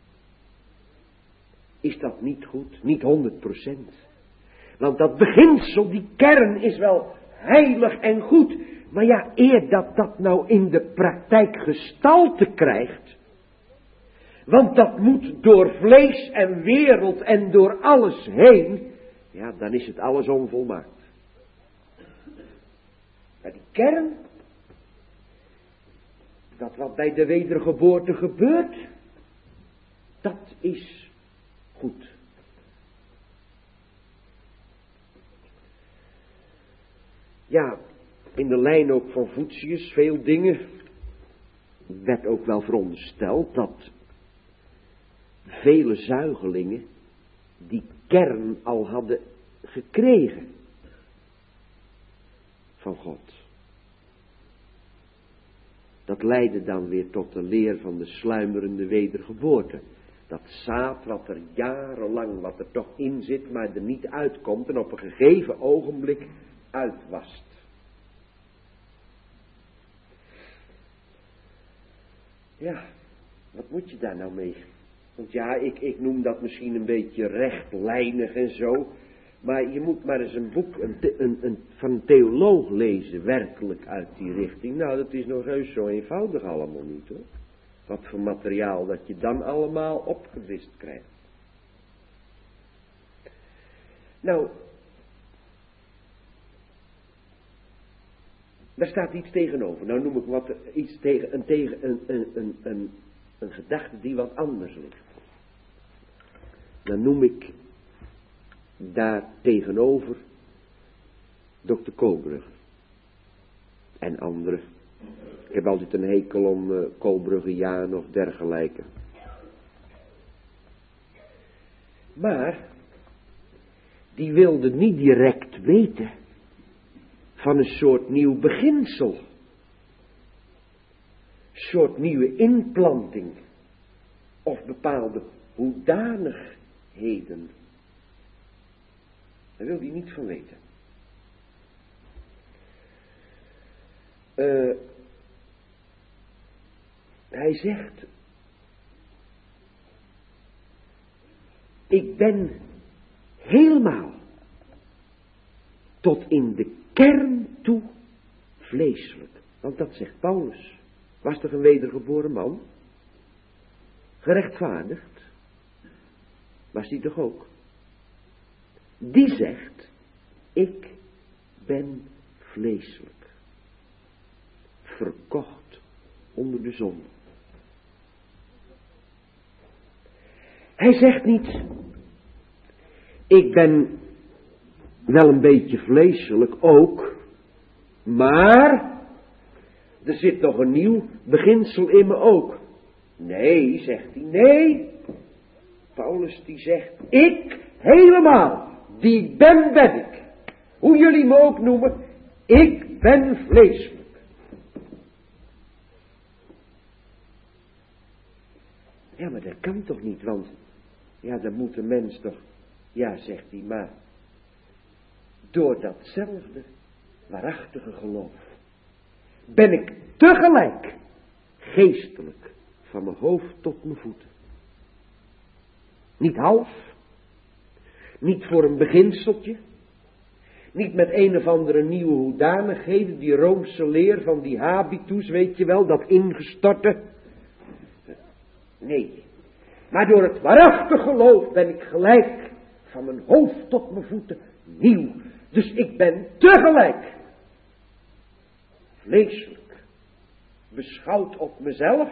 is dat niet goed, niet honderd procent. Want dat beginsel, die kern is wel heilig en goed. Maar ja, eer dat dat nou in de praktijk gestalte krijgt. Want dat moet door vlees en wereld en door alles heen. Ja, dan is het alles onvolmaakt. Maar die kern, dat wat bij de wedergeboorte gebeurt, dat is goed. Ja, in de lijn ook van Voetius, veel dingen, werd ook wel verondersteld dat vele zuigelingen die kern al hadden gekregen van God. Dat leidde dan weer tot de leer van de sluimerende wedergeboorte. Dat zaad wat er jarenlang, wat er toch in zit, maar er niet uitkomt en op een gegeven ogenblik uitwast. Ja, wat moet je daar nou mee? Want ja, ik, ik noem dat misschien een beetje rechtlijnig en zo. Maar je moet maar eens een boek een, een, een, van een theoloog lezen, werkelijk uit die richting. Nou, dat is nog heus zo eenvoudig allemaal niet hoor. Wat voor materiaal dat je dan allemaal opgedist krijgt. Nou, daar staat iets tegenover. Nou noem ik wat iets tegen, een, tegen een, een, een, een, een gedachte die wat anders ligt. Dan noem ik daar tegenover dokter Koolbrugge en anderen. Ik heb altijd een hekel om uh, Koolbruggiaan of dergelijke. Maar die wilde niet direct weten van een soort nieuw beginsel. Een soort nieuwe inplanting. Of bepaalde hoedanigheden. Daar wil hij niet van weten. Uh, hij zegt, ik ben helemaal tot in de kern toe vleeselijk. Want dat zegt Paulus. Was toch een wedergeboren man? Gerechtvaardigd? Was die toch ook? Die zegt, ik ben vleeselijk. Verkocht onder de zon. Hij zegt niet, ik ben wel een beetje vleeselijk ook, maar er zit nog een nieuw beginsel in me ook. Nee, zegt hij, nee. Paulus die zegt, ik helemaal, die ben ben ik. Hoe jullie me ook noemen, ik ben vleeselijk. Ja, maar dat kan toch niet, want ja, dan moet een mens toch, ja, zegt hij, maar door datzelfde waarachtige geloof ben ik tegelijk geestelijk van mijn hoofd tot mijn voeten. Niet half, niet voor een beginseltje, niet met een of andere nieuwe hoedanigheden, die Roomse leer van die habitus, weet je wel, dat ingestorte. Nee, maar door het waarachtig geloof ben ik gelijk van mijn hoofd tot mijn voeten nieuw. Dus ik ben tegelijk vleeselijk beschouwd op mezelf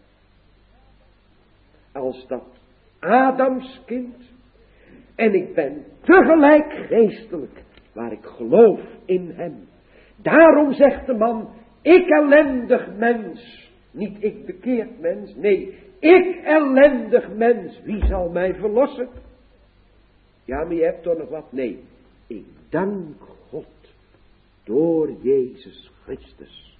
als dat Adamskind. En ik ben tegelijk geestelijk waar ik geloof in hem. Daarom zegt de man, ik ellendig mens, niet ik bekeerd mens, nee, ik ellendig mens, wie zal mij verlossen? Ja, maar je hebt toch nog wat? Nee, ik dank God door Jezus Christus.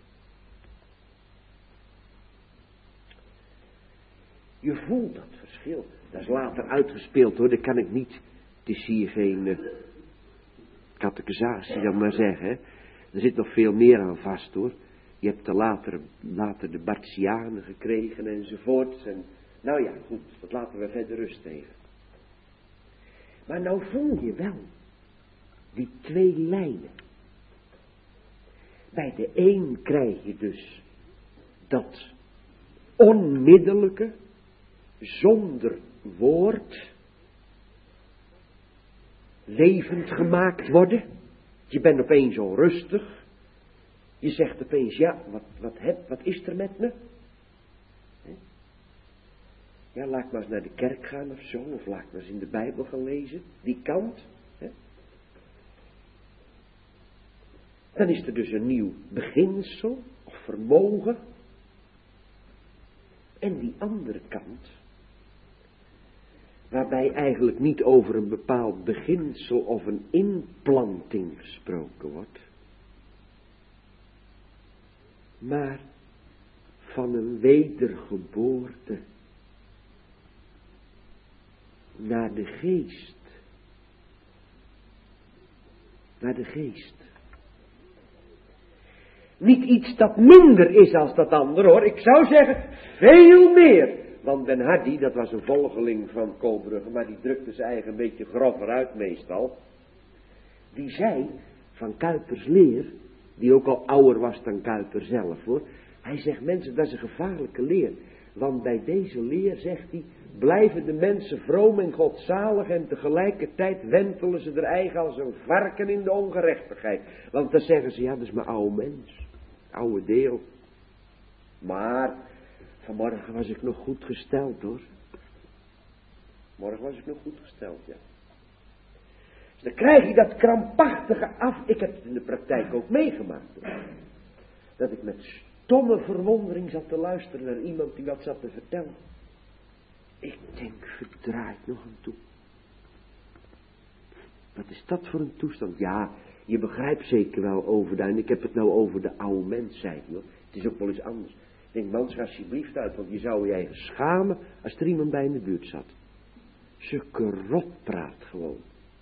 Je voelt dat verschil. Dat is later uitgespeeld hoor, dat kan ik niet. Het is hier geen uh, catechisatie, dan maar zeggen. Hè. Er zit nog veel meer aan vast hoor. Je hebt er later, later de Bartianen gekregen enzovoorts. En, nou ja, goed, dat laten we verder rust tegen. Maar nou voel je wel die twee lijnen. Bij de een krijg je dus dat onmiddellijke, zonder woord, levend gemaakt worden. Je bent opeens onrustig. Je zegt opeens, ja, wat, wat, heb, wat is er met me? He? Ja, laat ik maar eens naar de kerk gaan of zo, of laat ik maar eens in de Bijbel gaan lezen, die kant. He? Dan is er dus een nieuw beginsel, of vermogen. En die andere kant, waarbij eigenlijk niet over een bepaald beginsel of een inplanting gesproken wordt, maar van een wedergeboorte naar de geest. Naar de geest. Niet iets dat minder is als dat andere hoor. Ik zou zeggen, veel meer. Want Ben Hardy, dat was een volgeling van Koolbrugge, maar die drukte zijn eigen een beetje grover uit meestal. Die zei van Kuypers leer, die ook al ouder was dan Kuyper zelf hoor. Hij zegt, mensen, dat is een gevaarlijke leer. Want bij deze leer, zegt hij, blijven de mensen vroom en godzalig en tegelijkertijd wentelen ze er eigen als een varken in de ongerechtigheid. Want dan zeggen ze, ja, dat is mijn oude mens. Oude deel. Maar vanmorgen was ik nog goed gesteld hoor. Morgen was ik nog goed gesteld, ja. Dus dan krijg je dat krampachtige af. Ik heb het in de praktijk ook meegemaakt hoor. Dat ik met stomme verwondering zat te luisteren naar iemand die wat zat te vertellen. Ik denk, verdraait nog een toe. Wat is dat voor een toestand? Ja, je begrijpt zeker wel overduin. Ik heb het nou over de oude mens, zei hij hoor. Het is ook wel eens anders. Ik denk, man, ga alsjeblieft uit, want je zou je eigen schamen als er iemand bij in de buurt zat. Zulke rotpraat gewoon.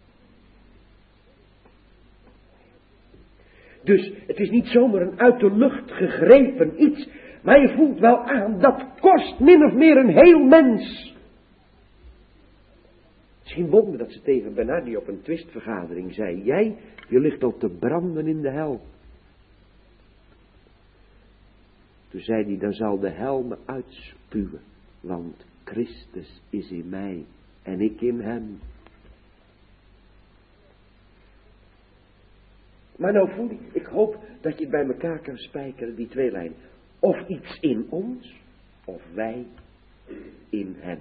Dus het is niet zomaar een uit de lucht gegrepen iets, maar je voelt wel aan, dat kost min of meer een heel mens. Het is geen wonder dat ze tegen Bernardi op een twistvergadering zei, jij, je ligt al te branden in de hel. Toen zei hij, dan zal de hel me uitspuwen, want Christus is in mij en ik in hem. Maar nou voel ik, ik hoop dat je het bij elkaar kan spijkeren, die twee lijnen. Of iets in ons, of wij in hem.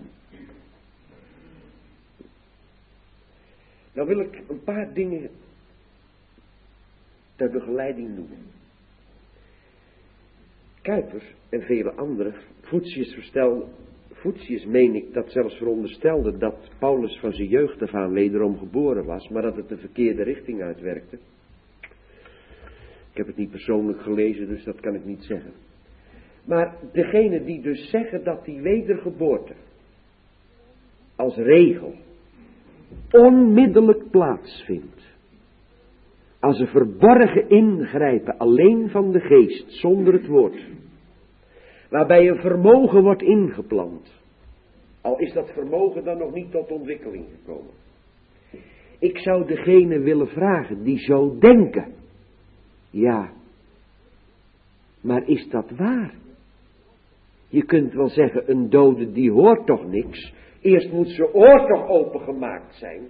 Nou wil ik een paar dingen ter begeleiding noemen. Kuipers en vele anderen, Voetius verstel, Voetius meen ik dat zelfs veronderstelde dat Paulus van zijn jeugd af aan wederom geboren was, maar dat het de verkeerde richting uitwerkte. Ik heb het niet persoonlijk gelezen, dus dat kan ik niet zeggen. Maar degene die dus zeggen dat die wedergeboorte als regel onmiddellijk plaatsvindt, als een verborgen ingrijpen alleen van de geest, zonder het woord, waarbij een vermogen wordt ingeplant, al is dat vermogen dan nog niet tot ontwikkeling gekomen. Ik zou degene willen vragen die zo denken, ja, maar is dat waar? Je kunt wel zeggen, een dode die hoort toch niks, eerst moet zijn oor toch opengemaakt zijn.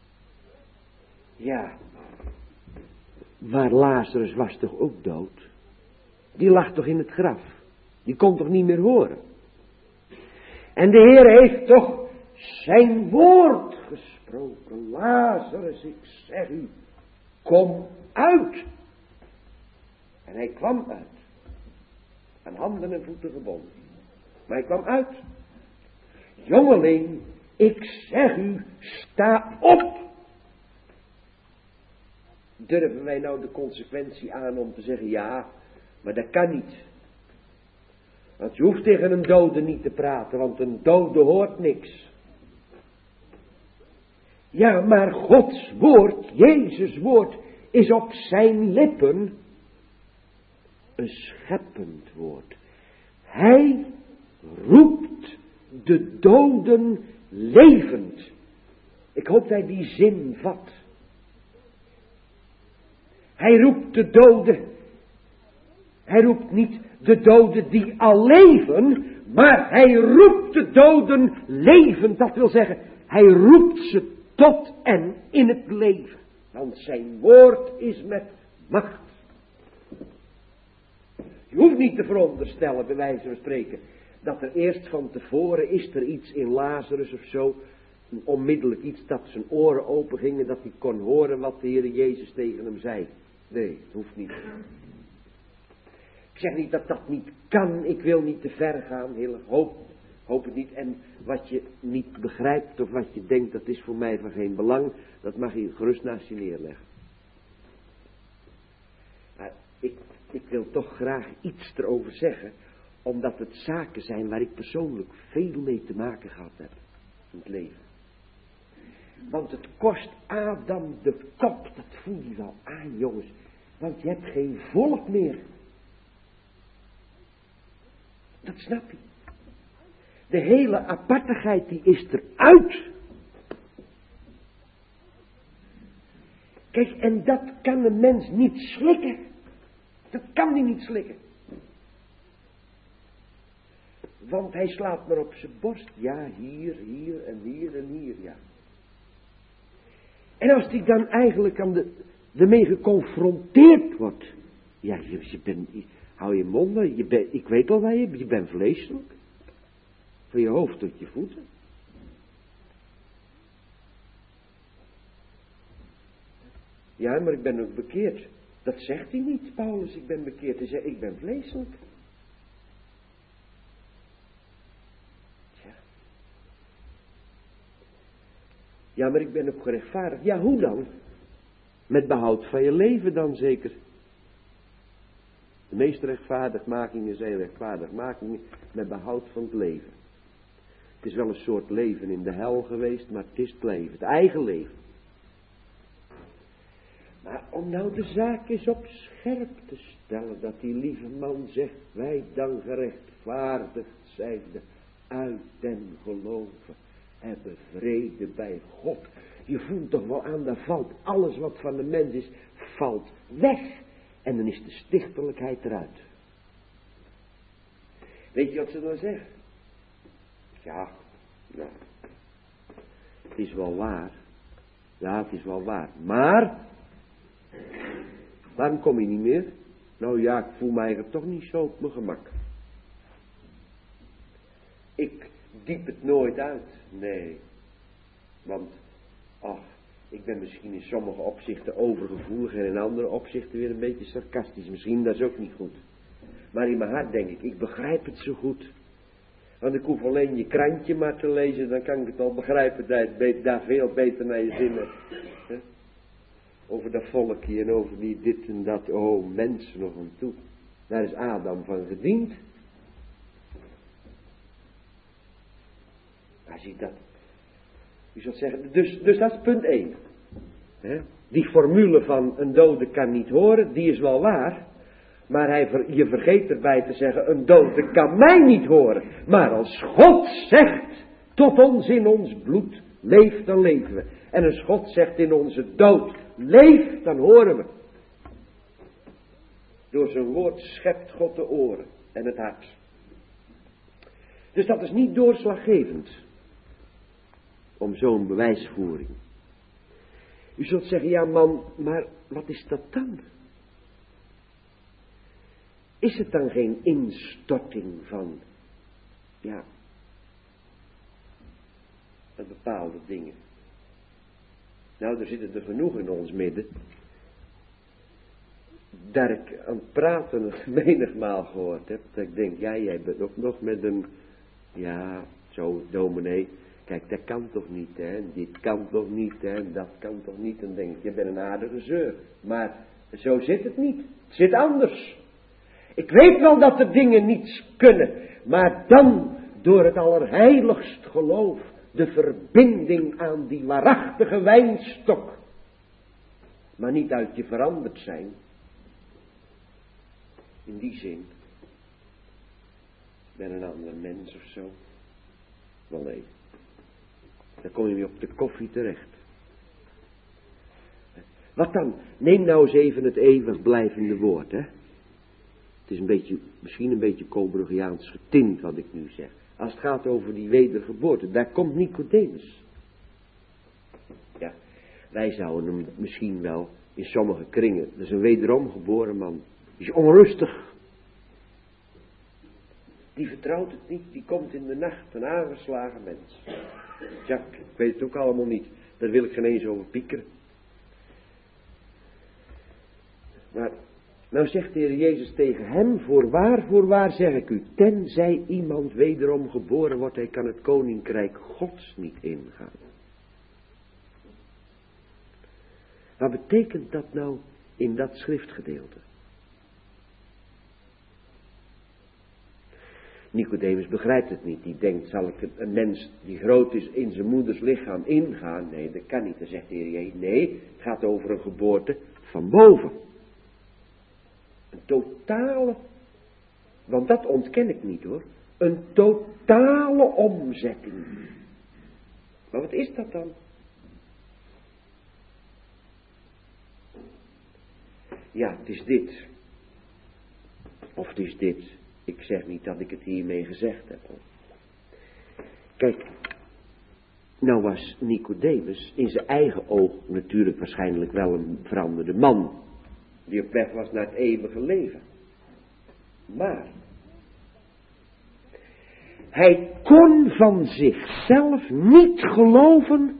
Ja, maar Lazarus was toch ook dood? Die lag toch in het graf? Die kon toch niet meer horen? En de Heer heeft toch zijn woord gesproken. Lazarus, ik zeg u, kom uit. En hij kwam uit. Aan handen en voeten gebonden. Maar hij kwam uit. Jongeling, ik zeg u, sta op. Durven wij nou de consequentie aan om te zeggen, ja, maar dat kan niet. Want je hoeft tegen een dode niet te praten, want een dode hoort niks. Ja, maar Gods woord, Jezus' woord, is op zijn lippen een scheppend woord. Hij roept de doden levend. Ik hoop dat hij die zin vat. Hij roept de doden. Hij roept niet de doden die al leven, maar hij roept de doden levend. Dat wil zeggen, hij roept ze tot en in het leven. Want zijn woord is met macht. Je hoeft niet te veronderstellen, bij wijze van spreken, dat er eerst van tevoren is er iets in Lazarus of zo, onmiddellijk iets dat zijn oren open gingen, dat hij kon horen wat de Heer Jezus tegen hem zei. Nee, het hoeft niet. Ik zeg niet dat dat niet kan, ik wil niet te ver gaan, heel hoop, hoop het niet. En wat je niet begrijpt of wat je denkt, dat is voor mij van geen belang, dat mag je gerust naast je neerleggen. Maar ik, ik wil toch graag iets erover zeggen, omdat het zaken zijn waar ik persoonlijk veel mee te maken gehad heb in het leven. Want het kost Adam de kop, dat voel je wel aan, jongens. Want je hebt geen volk meer. Dat snap je. De hele apartigheid die is eruit. Kijk, en dat kan een mens niet slikken. Dat kan hij niet slikken. Want hij slaat maar op zijn borst. Ja, hier, hier en hier en hier, ja. En als hij dan eigenlijk aan de, ermee geconfronteerd wordt. Ja, je, je bent, hou je mond, je ben, ik weet al waar je bent, je bent vleeselijk. Van je hoofd tot je voeten. Ja, maar ik ben ook bekeerd. Dat zegt hij niet, Paulus, ik ben bekeerd. Hij zegt, ik ben vleeselijk. Tja. Ja, maar ik ben ook gerechtvaardigd. Ja, hoe dan? Met behoud van je leven dan zeker. De meeste rechtvaardigmakingen zijn rechtvaardigmakingen met behoud van het leven. Het is wel een soort leven in de hel geweest, maar het is het leven, het eigen leven. Maar om nou de zaak eens op scherp te stellen, dat die lieve man zegt, wij dan gerechtvaardigd zijnde uit den geloven hebben vrede bij God. Je voelt toch wel aan, daar valt alles wat van de mens is, valt weg. En dan is de stichtelijkheid eruit. Weet je wat ze dan zeggen? Ja, nou, het is wel waar. Ja, het is wel waar. Maar, waarom kom je niet meer? Nou ja, ik voel mij er toch niet zo op mijn gemak. Ik diep het nooit uit. Nee. Want, ach, ik ben misschien in sommige opzichten overgevoelig en in andere opzichten weer een beetje sarcastisch. Misschien dat is ook niet goed. Maar in mijn hart denk ik, ik begrijp het zo goed. Want ik hoef alleen je krantje maar te lezen, dan kan ik het al begrijpen dat je daar veel beter naar je zin hebt. He? Over dat volkje en over die dit en dat, oh mensen nog aan toe. Daar is Adam van gediend. Hij ziet dat. U zult zeggen, dus, dus dat is punt één. He? Die formule van een dode kan niet horen, die is wel waar. Maar hij ver, je vergeet erbij te zeggen, een dode kan mij niet horen. Maar als God zegt, tot ons in ons bloed, leef, dan leven we. En als God zegt in onze dood, leef, dan horen we. Door zijn woord schept God de oren en het hart. Dus dat is niet doorslaggevend. Om zo'n bewijsvoering. U zult zeggen, ja man, maar wat is dat dan? Is het dan geen instorting van, ja, van bepaalde dingen? Nou, er zitten er genoeg in ons midden. Dat ik aan het praten menigmaal gehoord heb. Dat ik denk, ja, jij bent ook nog met een, ja, zo dominee. Kijk, dat kan toch niet, hè? Dit kan toch niet, hè? Dat kan toch niet? Dan denk ik, je bent een aardige zeur. Maar zo zit het niet. Het zit anders. Ik weet wel dat de dingen niets kunnen. Maar dan, door het allerheiligst geloof, de verbinding aan die waarachtige wijnstok. Maar niet uit je veranderd zijn. In die zin. Ik ben een ander mens of zo. Wel nee. Dan kom je weer op de koffie terecht. Wat dan? Neem nou eens even het eeuwig blijvende woord, hè. Het is een beetje, misschien een beetje Coelbrugiaans getint wat ik nu zeg. Als het gaat over die wedergeboorte, daar komt Nicodemus. Ja, wij zouden hem misschien wel in sommige kringen, dat is een wederom geboren man, die is onrustig. Die vertrouwt het niet, die komt in de nacht, een aangeslagen mens. Ja, ik weet het ook allemaal niet, daar wil ik geen eens over piekeren. Maar, nou zegt de Heer Jezus tegen hem, voorwaar, voorwaar zeg ik u, tenzij iemand wederom geboren wordt, hij kan het koninkrijk Gods niet ingaan. Wat betekent dat nou in dat schriftgedeelte? Nicodemus begrijpt het niet. Die denkt, zal ik een mens die groot is in zijn moeders lichaam ingaan? Nee, dat kan niet. Dan zegt de Heer Jezus, nee, het gaat over een geboorte van boven. Een totale, want dat ontken ik niet hoor, een totale omzetting. Maar wat is dat dan? Ja, het is dit. Of het is dit. Ik zeg niet dat ik het hiermee gezegd heb. Kijk, nou was Nicodemus in zijn eigen oog natuurlijk waarschijnlijk wel een veranderde man. Die op weg was naar het eeuwige leven. Maar hij kon van zichzelf niet geloven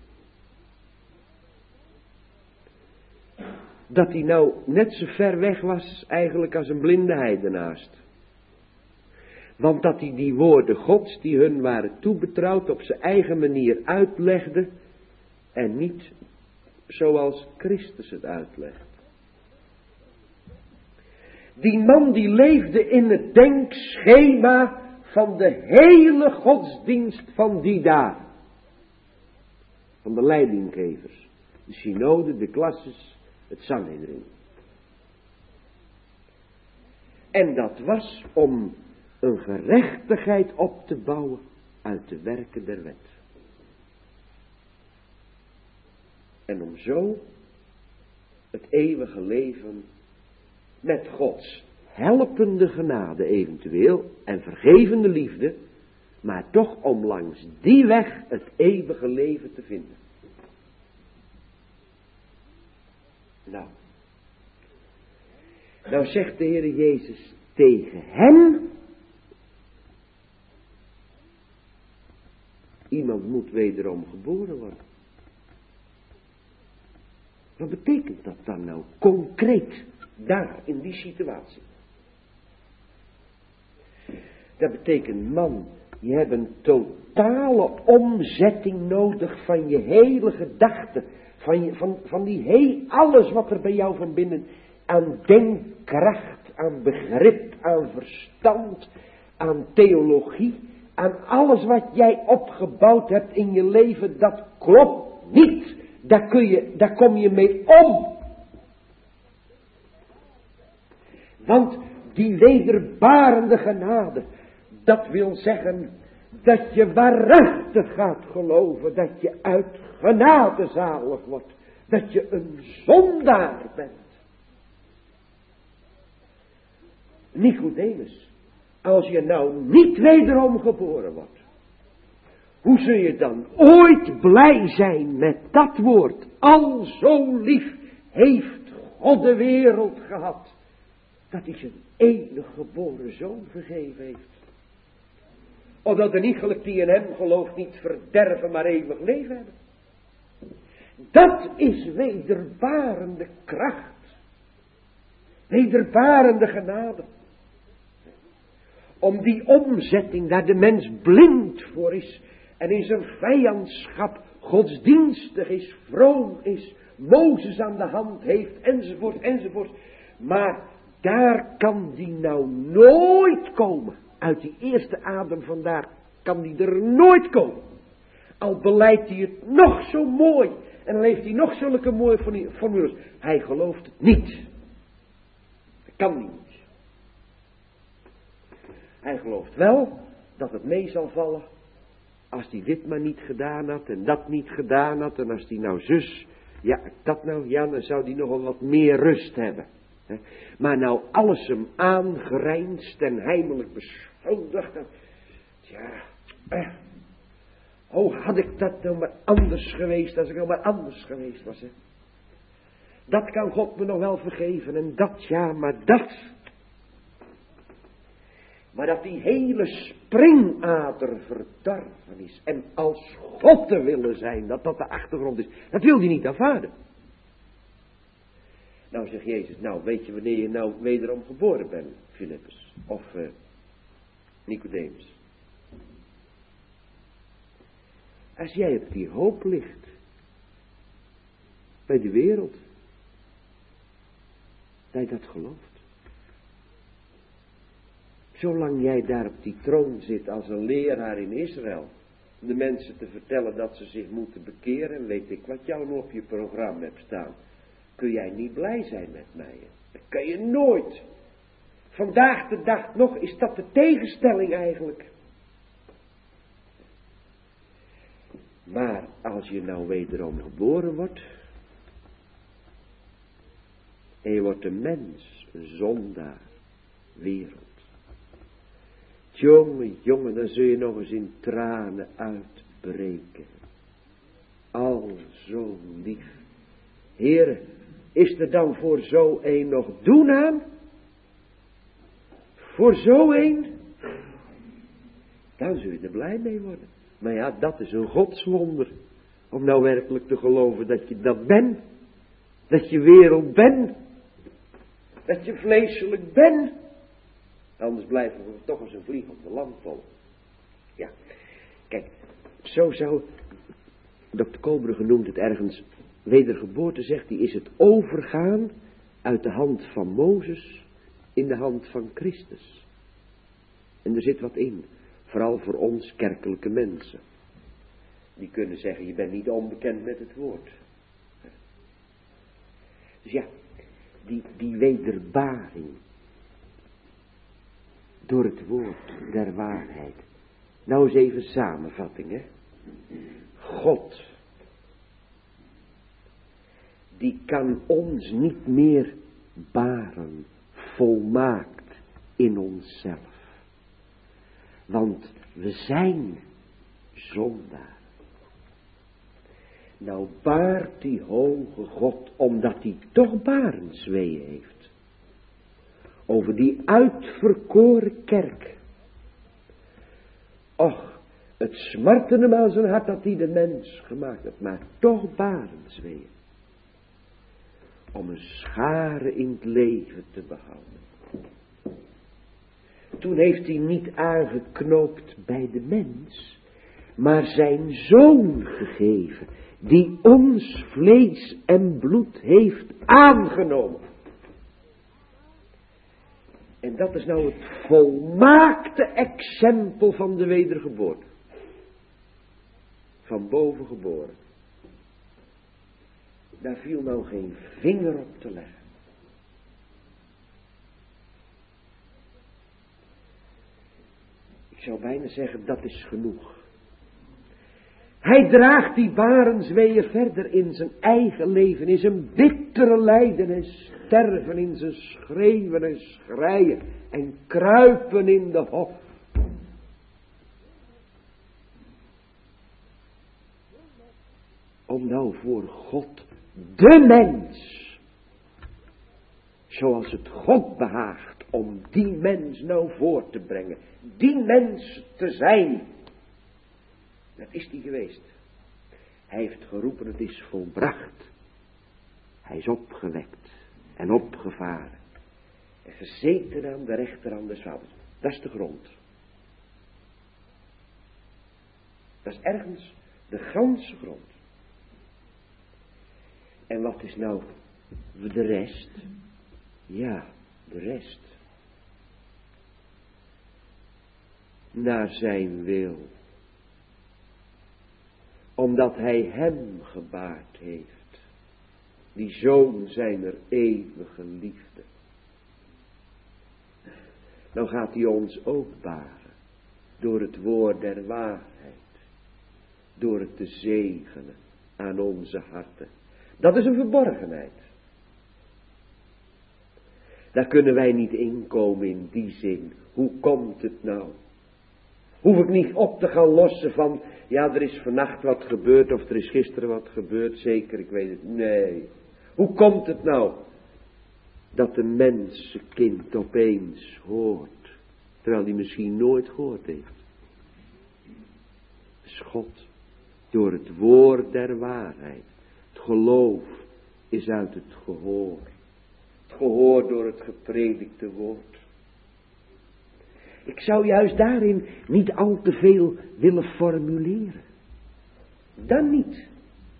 dat hij nou net zo ver weg was eigenlijk als een blinde heidenaast. Want dat hij die woorden Gods die hun waren toebetrouwd op zijn eigen manier uitlegde en niet zoals Christus het uitlegt. Die man die leefde in het denkschema van de hele godsdienst van die dagen. Van de leidinggevers. De synode, de klasses, het Sanhedrin. En dat was om een gerechtigheid op te bouwen uit de werken der wet. En om zo het eeuwige leven met Gods helpende genade eventueel en vergevende liefde, maar toch om langs die weg het eeuwige leven te vinden. Nou, nou zegt de Heer Jezus tegen hem, iemand moet wederom geboren worden. Wat betekent dat dan nou concreet, daar in die situatie? Dat betekent, man, je hebt een totale omzetting nodig van je hele gedachte, van, je, van, van die heel, alles wat er bij jou van binnen aan denkkracht, aan begrip, aan verstand, aan theologie, aan alles wat jij opgebouwd hebt in je leven, dat klopt niet. Daar, kun je, daar kom je mee om. Want die wederbarende genade, dat wil zeggen dat je waarachtig gaat geloven dat je uit genade zalig wordt. Dat je een zondaar bent. Nicodemus, als je nou niet wederom geboren wordt, hoe zul je dan ooit blij zijn met dat woord? Al zo lief heeft God de wereld gehad, dat hij zijn enige geboren zoon gegeven heeft. Opdat er niet gelijk die in hem gelooft niet verderven, maar eeuwig leven hebben. Dat is wederbarende kracht. Wederbarende genade. Om die omzetting, daar de mens blind voor is en in zijn vijandschap godsdienstig is, vroom is, Mozes aan de hand heeft, enzovoort, enzovoort. Maar daar kan die nou nooit komen. Uit die eerste adem vandaar kan die er nooit komen. Al beleidt hij het nog zo mooi. En dan heeft hij nog zulke mooie formules. Hij gelooft het niet. Dat kan niet. Hij gelooft wel dat het mee zal vallen. Als hij dit maar niet gedaan had en dat niet gedaan had. En als hij nou zus, ja dat nou, ja dan zou hij nogal wat meer rust hebben. Maar nou alles hem aangereinst en heimelijk beschuldigd. Ja, eh, oh had ik dat nou maar anders geweest, als ik nou maar anders geweest was. Hè. Dat kan God me nog wel vergeven en dat ja, maar dat. Maar dat die hele springader verdorven is en als God te willen zijn, dat dat de achtergrond is, dat wil hij niet aanvaarden. Nou zegt Jezus, nou weet je wanneer je nou wederom geboren bent, Filippus of uh, Nicodemus. Als jij op die hoop ligt, bij de wereld, dat je dat gelooft. Zolang jij daar op die troon zit als een leraar in Israël, de mensen te vertellen dat ze zich moeten bekeren, weet ik wat jou nog op je programma hebt staan, kun jij niet blij zijn met mij. Dat kan je nooit. Vandaag de dag nog is dat de tegenstelling eigenlijk. Maar als je nou wederom geboren wordt, en je wordt een mens, een zondaar, wereld. Jongen, jongen, dan zul je nog eens in tranen uitbreken. Al zo lief. Heere, is er dan voor zo een nog doen aan? Voor zo een? Dan zul je er blij mee worden. Maar ja, dat is een godswonder. Om nou werkelijk te geloven dat je dat bent. Dat je wereld bent. Dat je vleeselijk bent. Anders blijven we toch als een vlieg op de lamp vallen. Ja, kijk, zo zou dokter Koolbrugge noemt het ergens, wedergeboorte zegt hij, is het overgaan uit de hand van Mozes in de hand van Christus. En er zit wat in, vooral voor ons kerkelijke mensen. Die kunnen zeggen, je bent niet onbekend met het woord. Dus ja, die, die wederbaring door het woord der waarheid. Nou eens even samenvatting, hè. God die kan ons niet meer baren, volmaakt in onszelf. Want we zijn zondaar. Nou baart die hoge God, omdat hij toch barensweeën heeft, over die uitverkoren kerk. Och, het smartte hem aan zijn hart dat hij de mens gemaakt heeft, maar toch barensweeën. Om een schare in het leven te behouden. Toen heeft hij niet aangeknoopt bij de mens, maar zijn zoon gegeven, die ons vlees en bloed heeft aangenomen. En dat is nou het volmaakte exempel van de wedergeboorte. Van boven geboren. Daar viel nou geen vinger op te leggen. Ik zou bijna zeggen, dat is genoeg. Hij draagt die barensweeën verder in zijn eigen leven, in zijn bittere lijden en sterven, in zijn schreeuwen en schreien en kruipen in de hof. Om nou voor God, de mens, zoals het God behaagt, om die mens nou voor te brengen, die mens te zijn. Dat is die geweest. Hij heeft geroepen, het is volbracht. Hij is opgewekt en opgevaren. En gezeten aan de rechterhand des Vaders. Dat is de grond. Dat is ergens de ganse grond. En wat is nou de rest? Ja, de rest. Naar zijn wil. Omdat hij hem gebaard heeft. Die zoon zijner eeuwige liefde. Dan gaat hij ons ook baren. Door het woord der waarheid. Door het te zegenen aan onze harten. Dat is een verborgenheid. Daar kunnen wij niet inkomen in die zin. Hoe komt het nou? Hoef ik niet op te gaan lossen van, ja, er is vannacht wat gebeurd of er is gisteren wat gebeurd, zeker, ik weet het. Nee. Hoe komt het nou dat een mensenkind opeens hoort, terwijl hij misschien nooit gehoord heeft? Het is God, door het woord der waarheid. Het geloof is uit het gehoor. Het gehoor door het gepredikte woord. Ik zou juist daarin niet al te veel willen formuleren. Dan niet.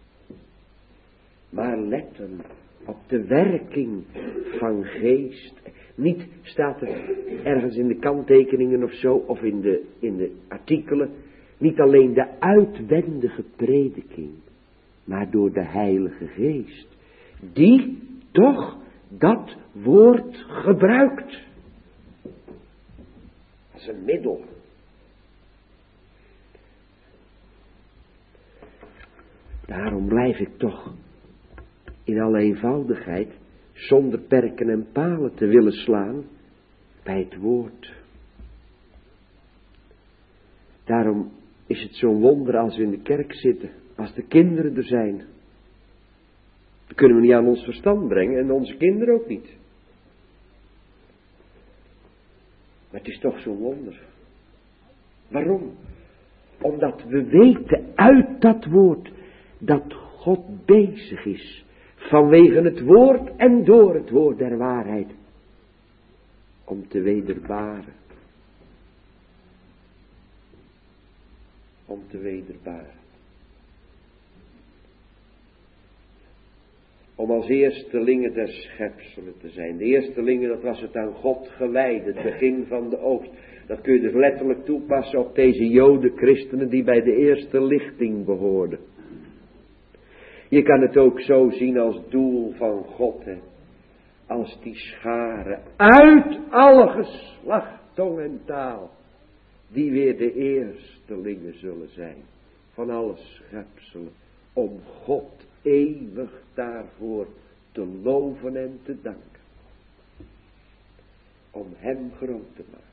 Maar letten op de werking van geest. Niet staat er ergens in de kanttekeningen of zo, of in de, in de artikelen, niet alleen de uitwendige prediking, maar door de Heilige Geest, die toch dat woord gebruikt. Als een middel. Daarom blijf ik toch in alle eenvoudigheid, zonder perken en palen te willen slaan, bij het woord. Daarom is het zo'n wonder als we in de kerk zitten, als de kinderen er zijn. Dat kunnen we niet aan ons verstand brengen en onze kinderen ook niet. Maar het is toch zo'n wonder. Waarom? Omdat we weten uit dat woord dat God bezig is. Vanwege het woord en door het woord der waarheid. Om te wederbaren. Om te wederbaren. Om als eerstelingen der schepselen te zijn. De eerstelingen, dat was het aan God gewijd, het begin van de oogst. Dat kun je dus letterlijk toepassen op deze Joden christenen die bij de eerste lichting behoorden. Je kan het ook zo zien als doel van God, hè. Als die scharen uit alle geslacht, tong en taal, die weer de eerstelingen zullen zijn van alle schepselen, om God eeuwig daarvoor te loven en te danken. Om hem groot te maken.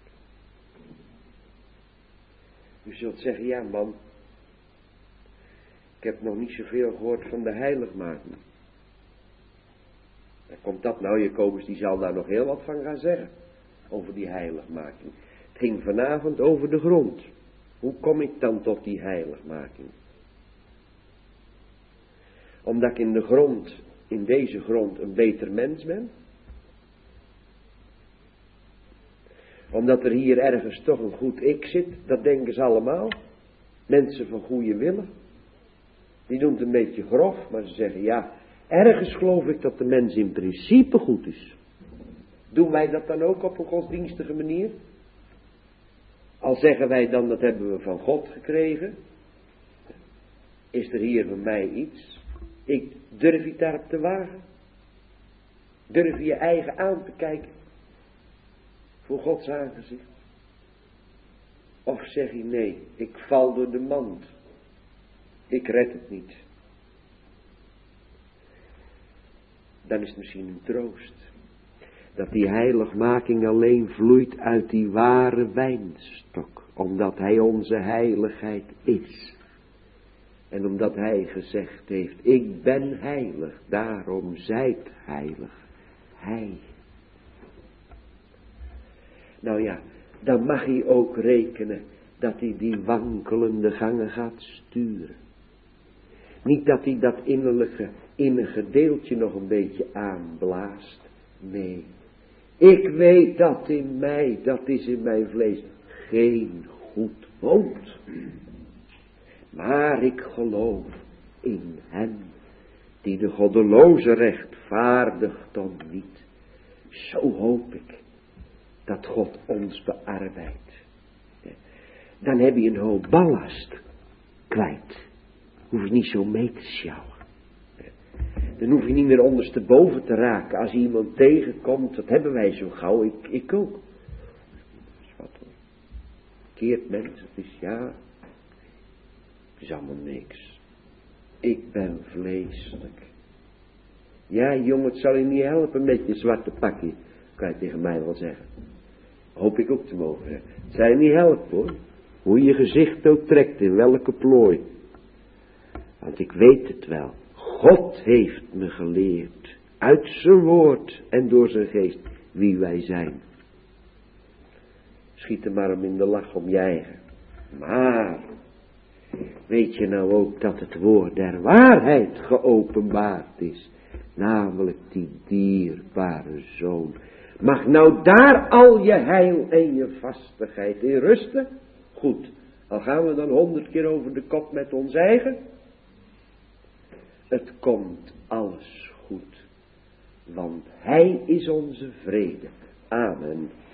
U zult zeggen, ja man, ik heb nog niet zoveel gehoord van de heiligmaking. Waar komt dat nou? Jacobus die zal daar nog heel wat van gaan zeggen. Over die heiligmaking. Het ging vanavond over de grond. Hoe kom ik dan tot die heiligmaking? Omdat ik in de grond, in deze grond, een beter mens ben? Omdat er hier ergens toch een goed ik zit, dat denken ze allemaal. Mensen van goede willen. Die doen het een beetje grof, maar ze zeggen ja, ergens geloof ik dat de mens in principe goed is. Doen wij dat dan ook op een godsdienstige manier? Al zeggen wij dan dat hebben we van God gekregen. Is er hier bij mij iets? Ik durf je daarop te wagen? Durf je je eigen aan te kijken? Voor Gods aangezicht? Of zeg je nee, ik val door de mand. Ik red het niet. Dan is het misschien een troost. Dat die heiligmaking alleen vloeit uit die ware wijnstok. Omdat hij onze heiligheid is. En omdat hij gezegd heeft, ik ben heilig, daarom zijt heilig. Hij. Nou ja, dan mag hij ook rekenen dat hij die wankelende gangen gaat sturen. Niet dat hij dat innerlijke, innige deeltje nog een beetje aanblaast. Nee. Ik weet dat in mij, dat is in mijn vlees, geen goed woont. Maar ik geloof in hem, die de goddeloze rechtvaardigt om niet. Zo hoop ik dat God ons bearbeidt. Dan heb je een hoop ballast kwijt. Hoef je niet zo mee te sjouwen. Dan hoef je niet meer ondersteboven te raken. Als je iemand tegenkomt, dat hebben wij zo gauw, ik, ik ook. Dat is wat hoor. Keert mensen, het is ja. Het is allemaal niks. Ik ben vleeselijk. Ja jongen, het zal je niet helpen met je zwarte pakje. Kan je tegen mij wel zeggen. Hoop ik ook te mogen zeggen. Het zal je niet helpen hoor. Hoe je gezicht ook trekt, in welke plooi. Want ik weet het wel. God heeft me geleerd. Uit zijn woord en door zijn geest. Wie wij zijn. Schiet er maar om in de lach om je eigen. Maar. Weet je nou ook dat het woord der waarheid geopenbaard is. Namelijk die dierbare zoon. Mag nou daar al je heil en je vastigheid in rusten? Goed, al gaan we dan honderd keer over de kop met ons eigen. Het komt alles goed, want hij is onze vrede. Amen.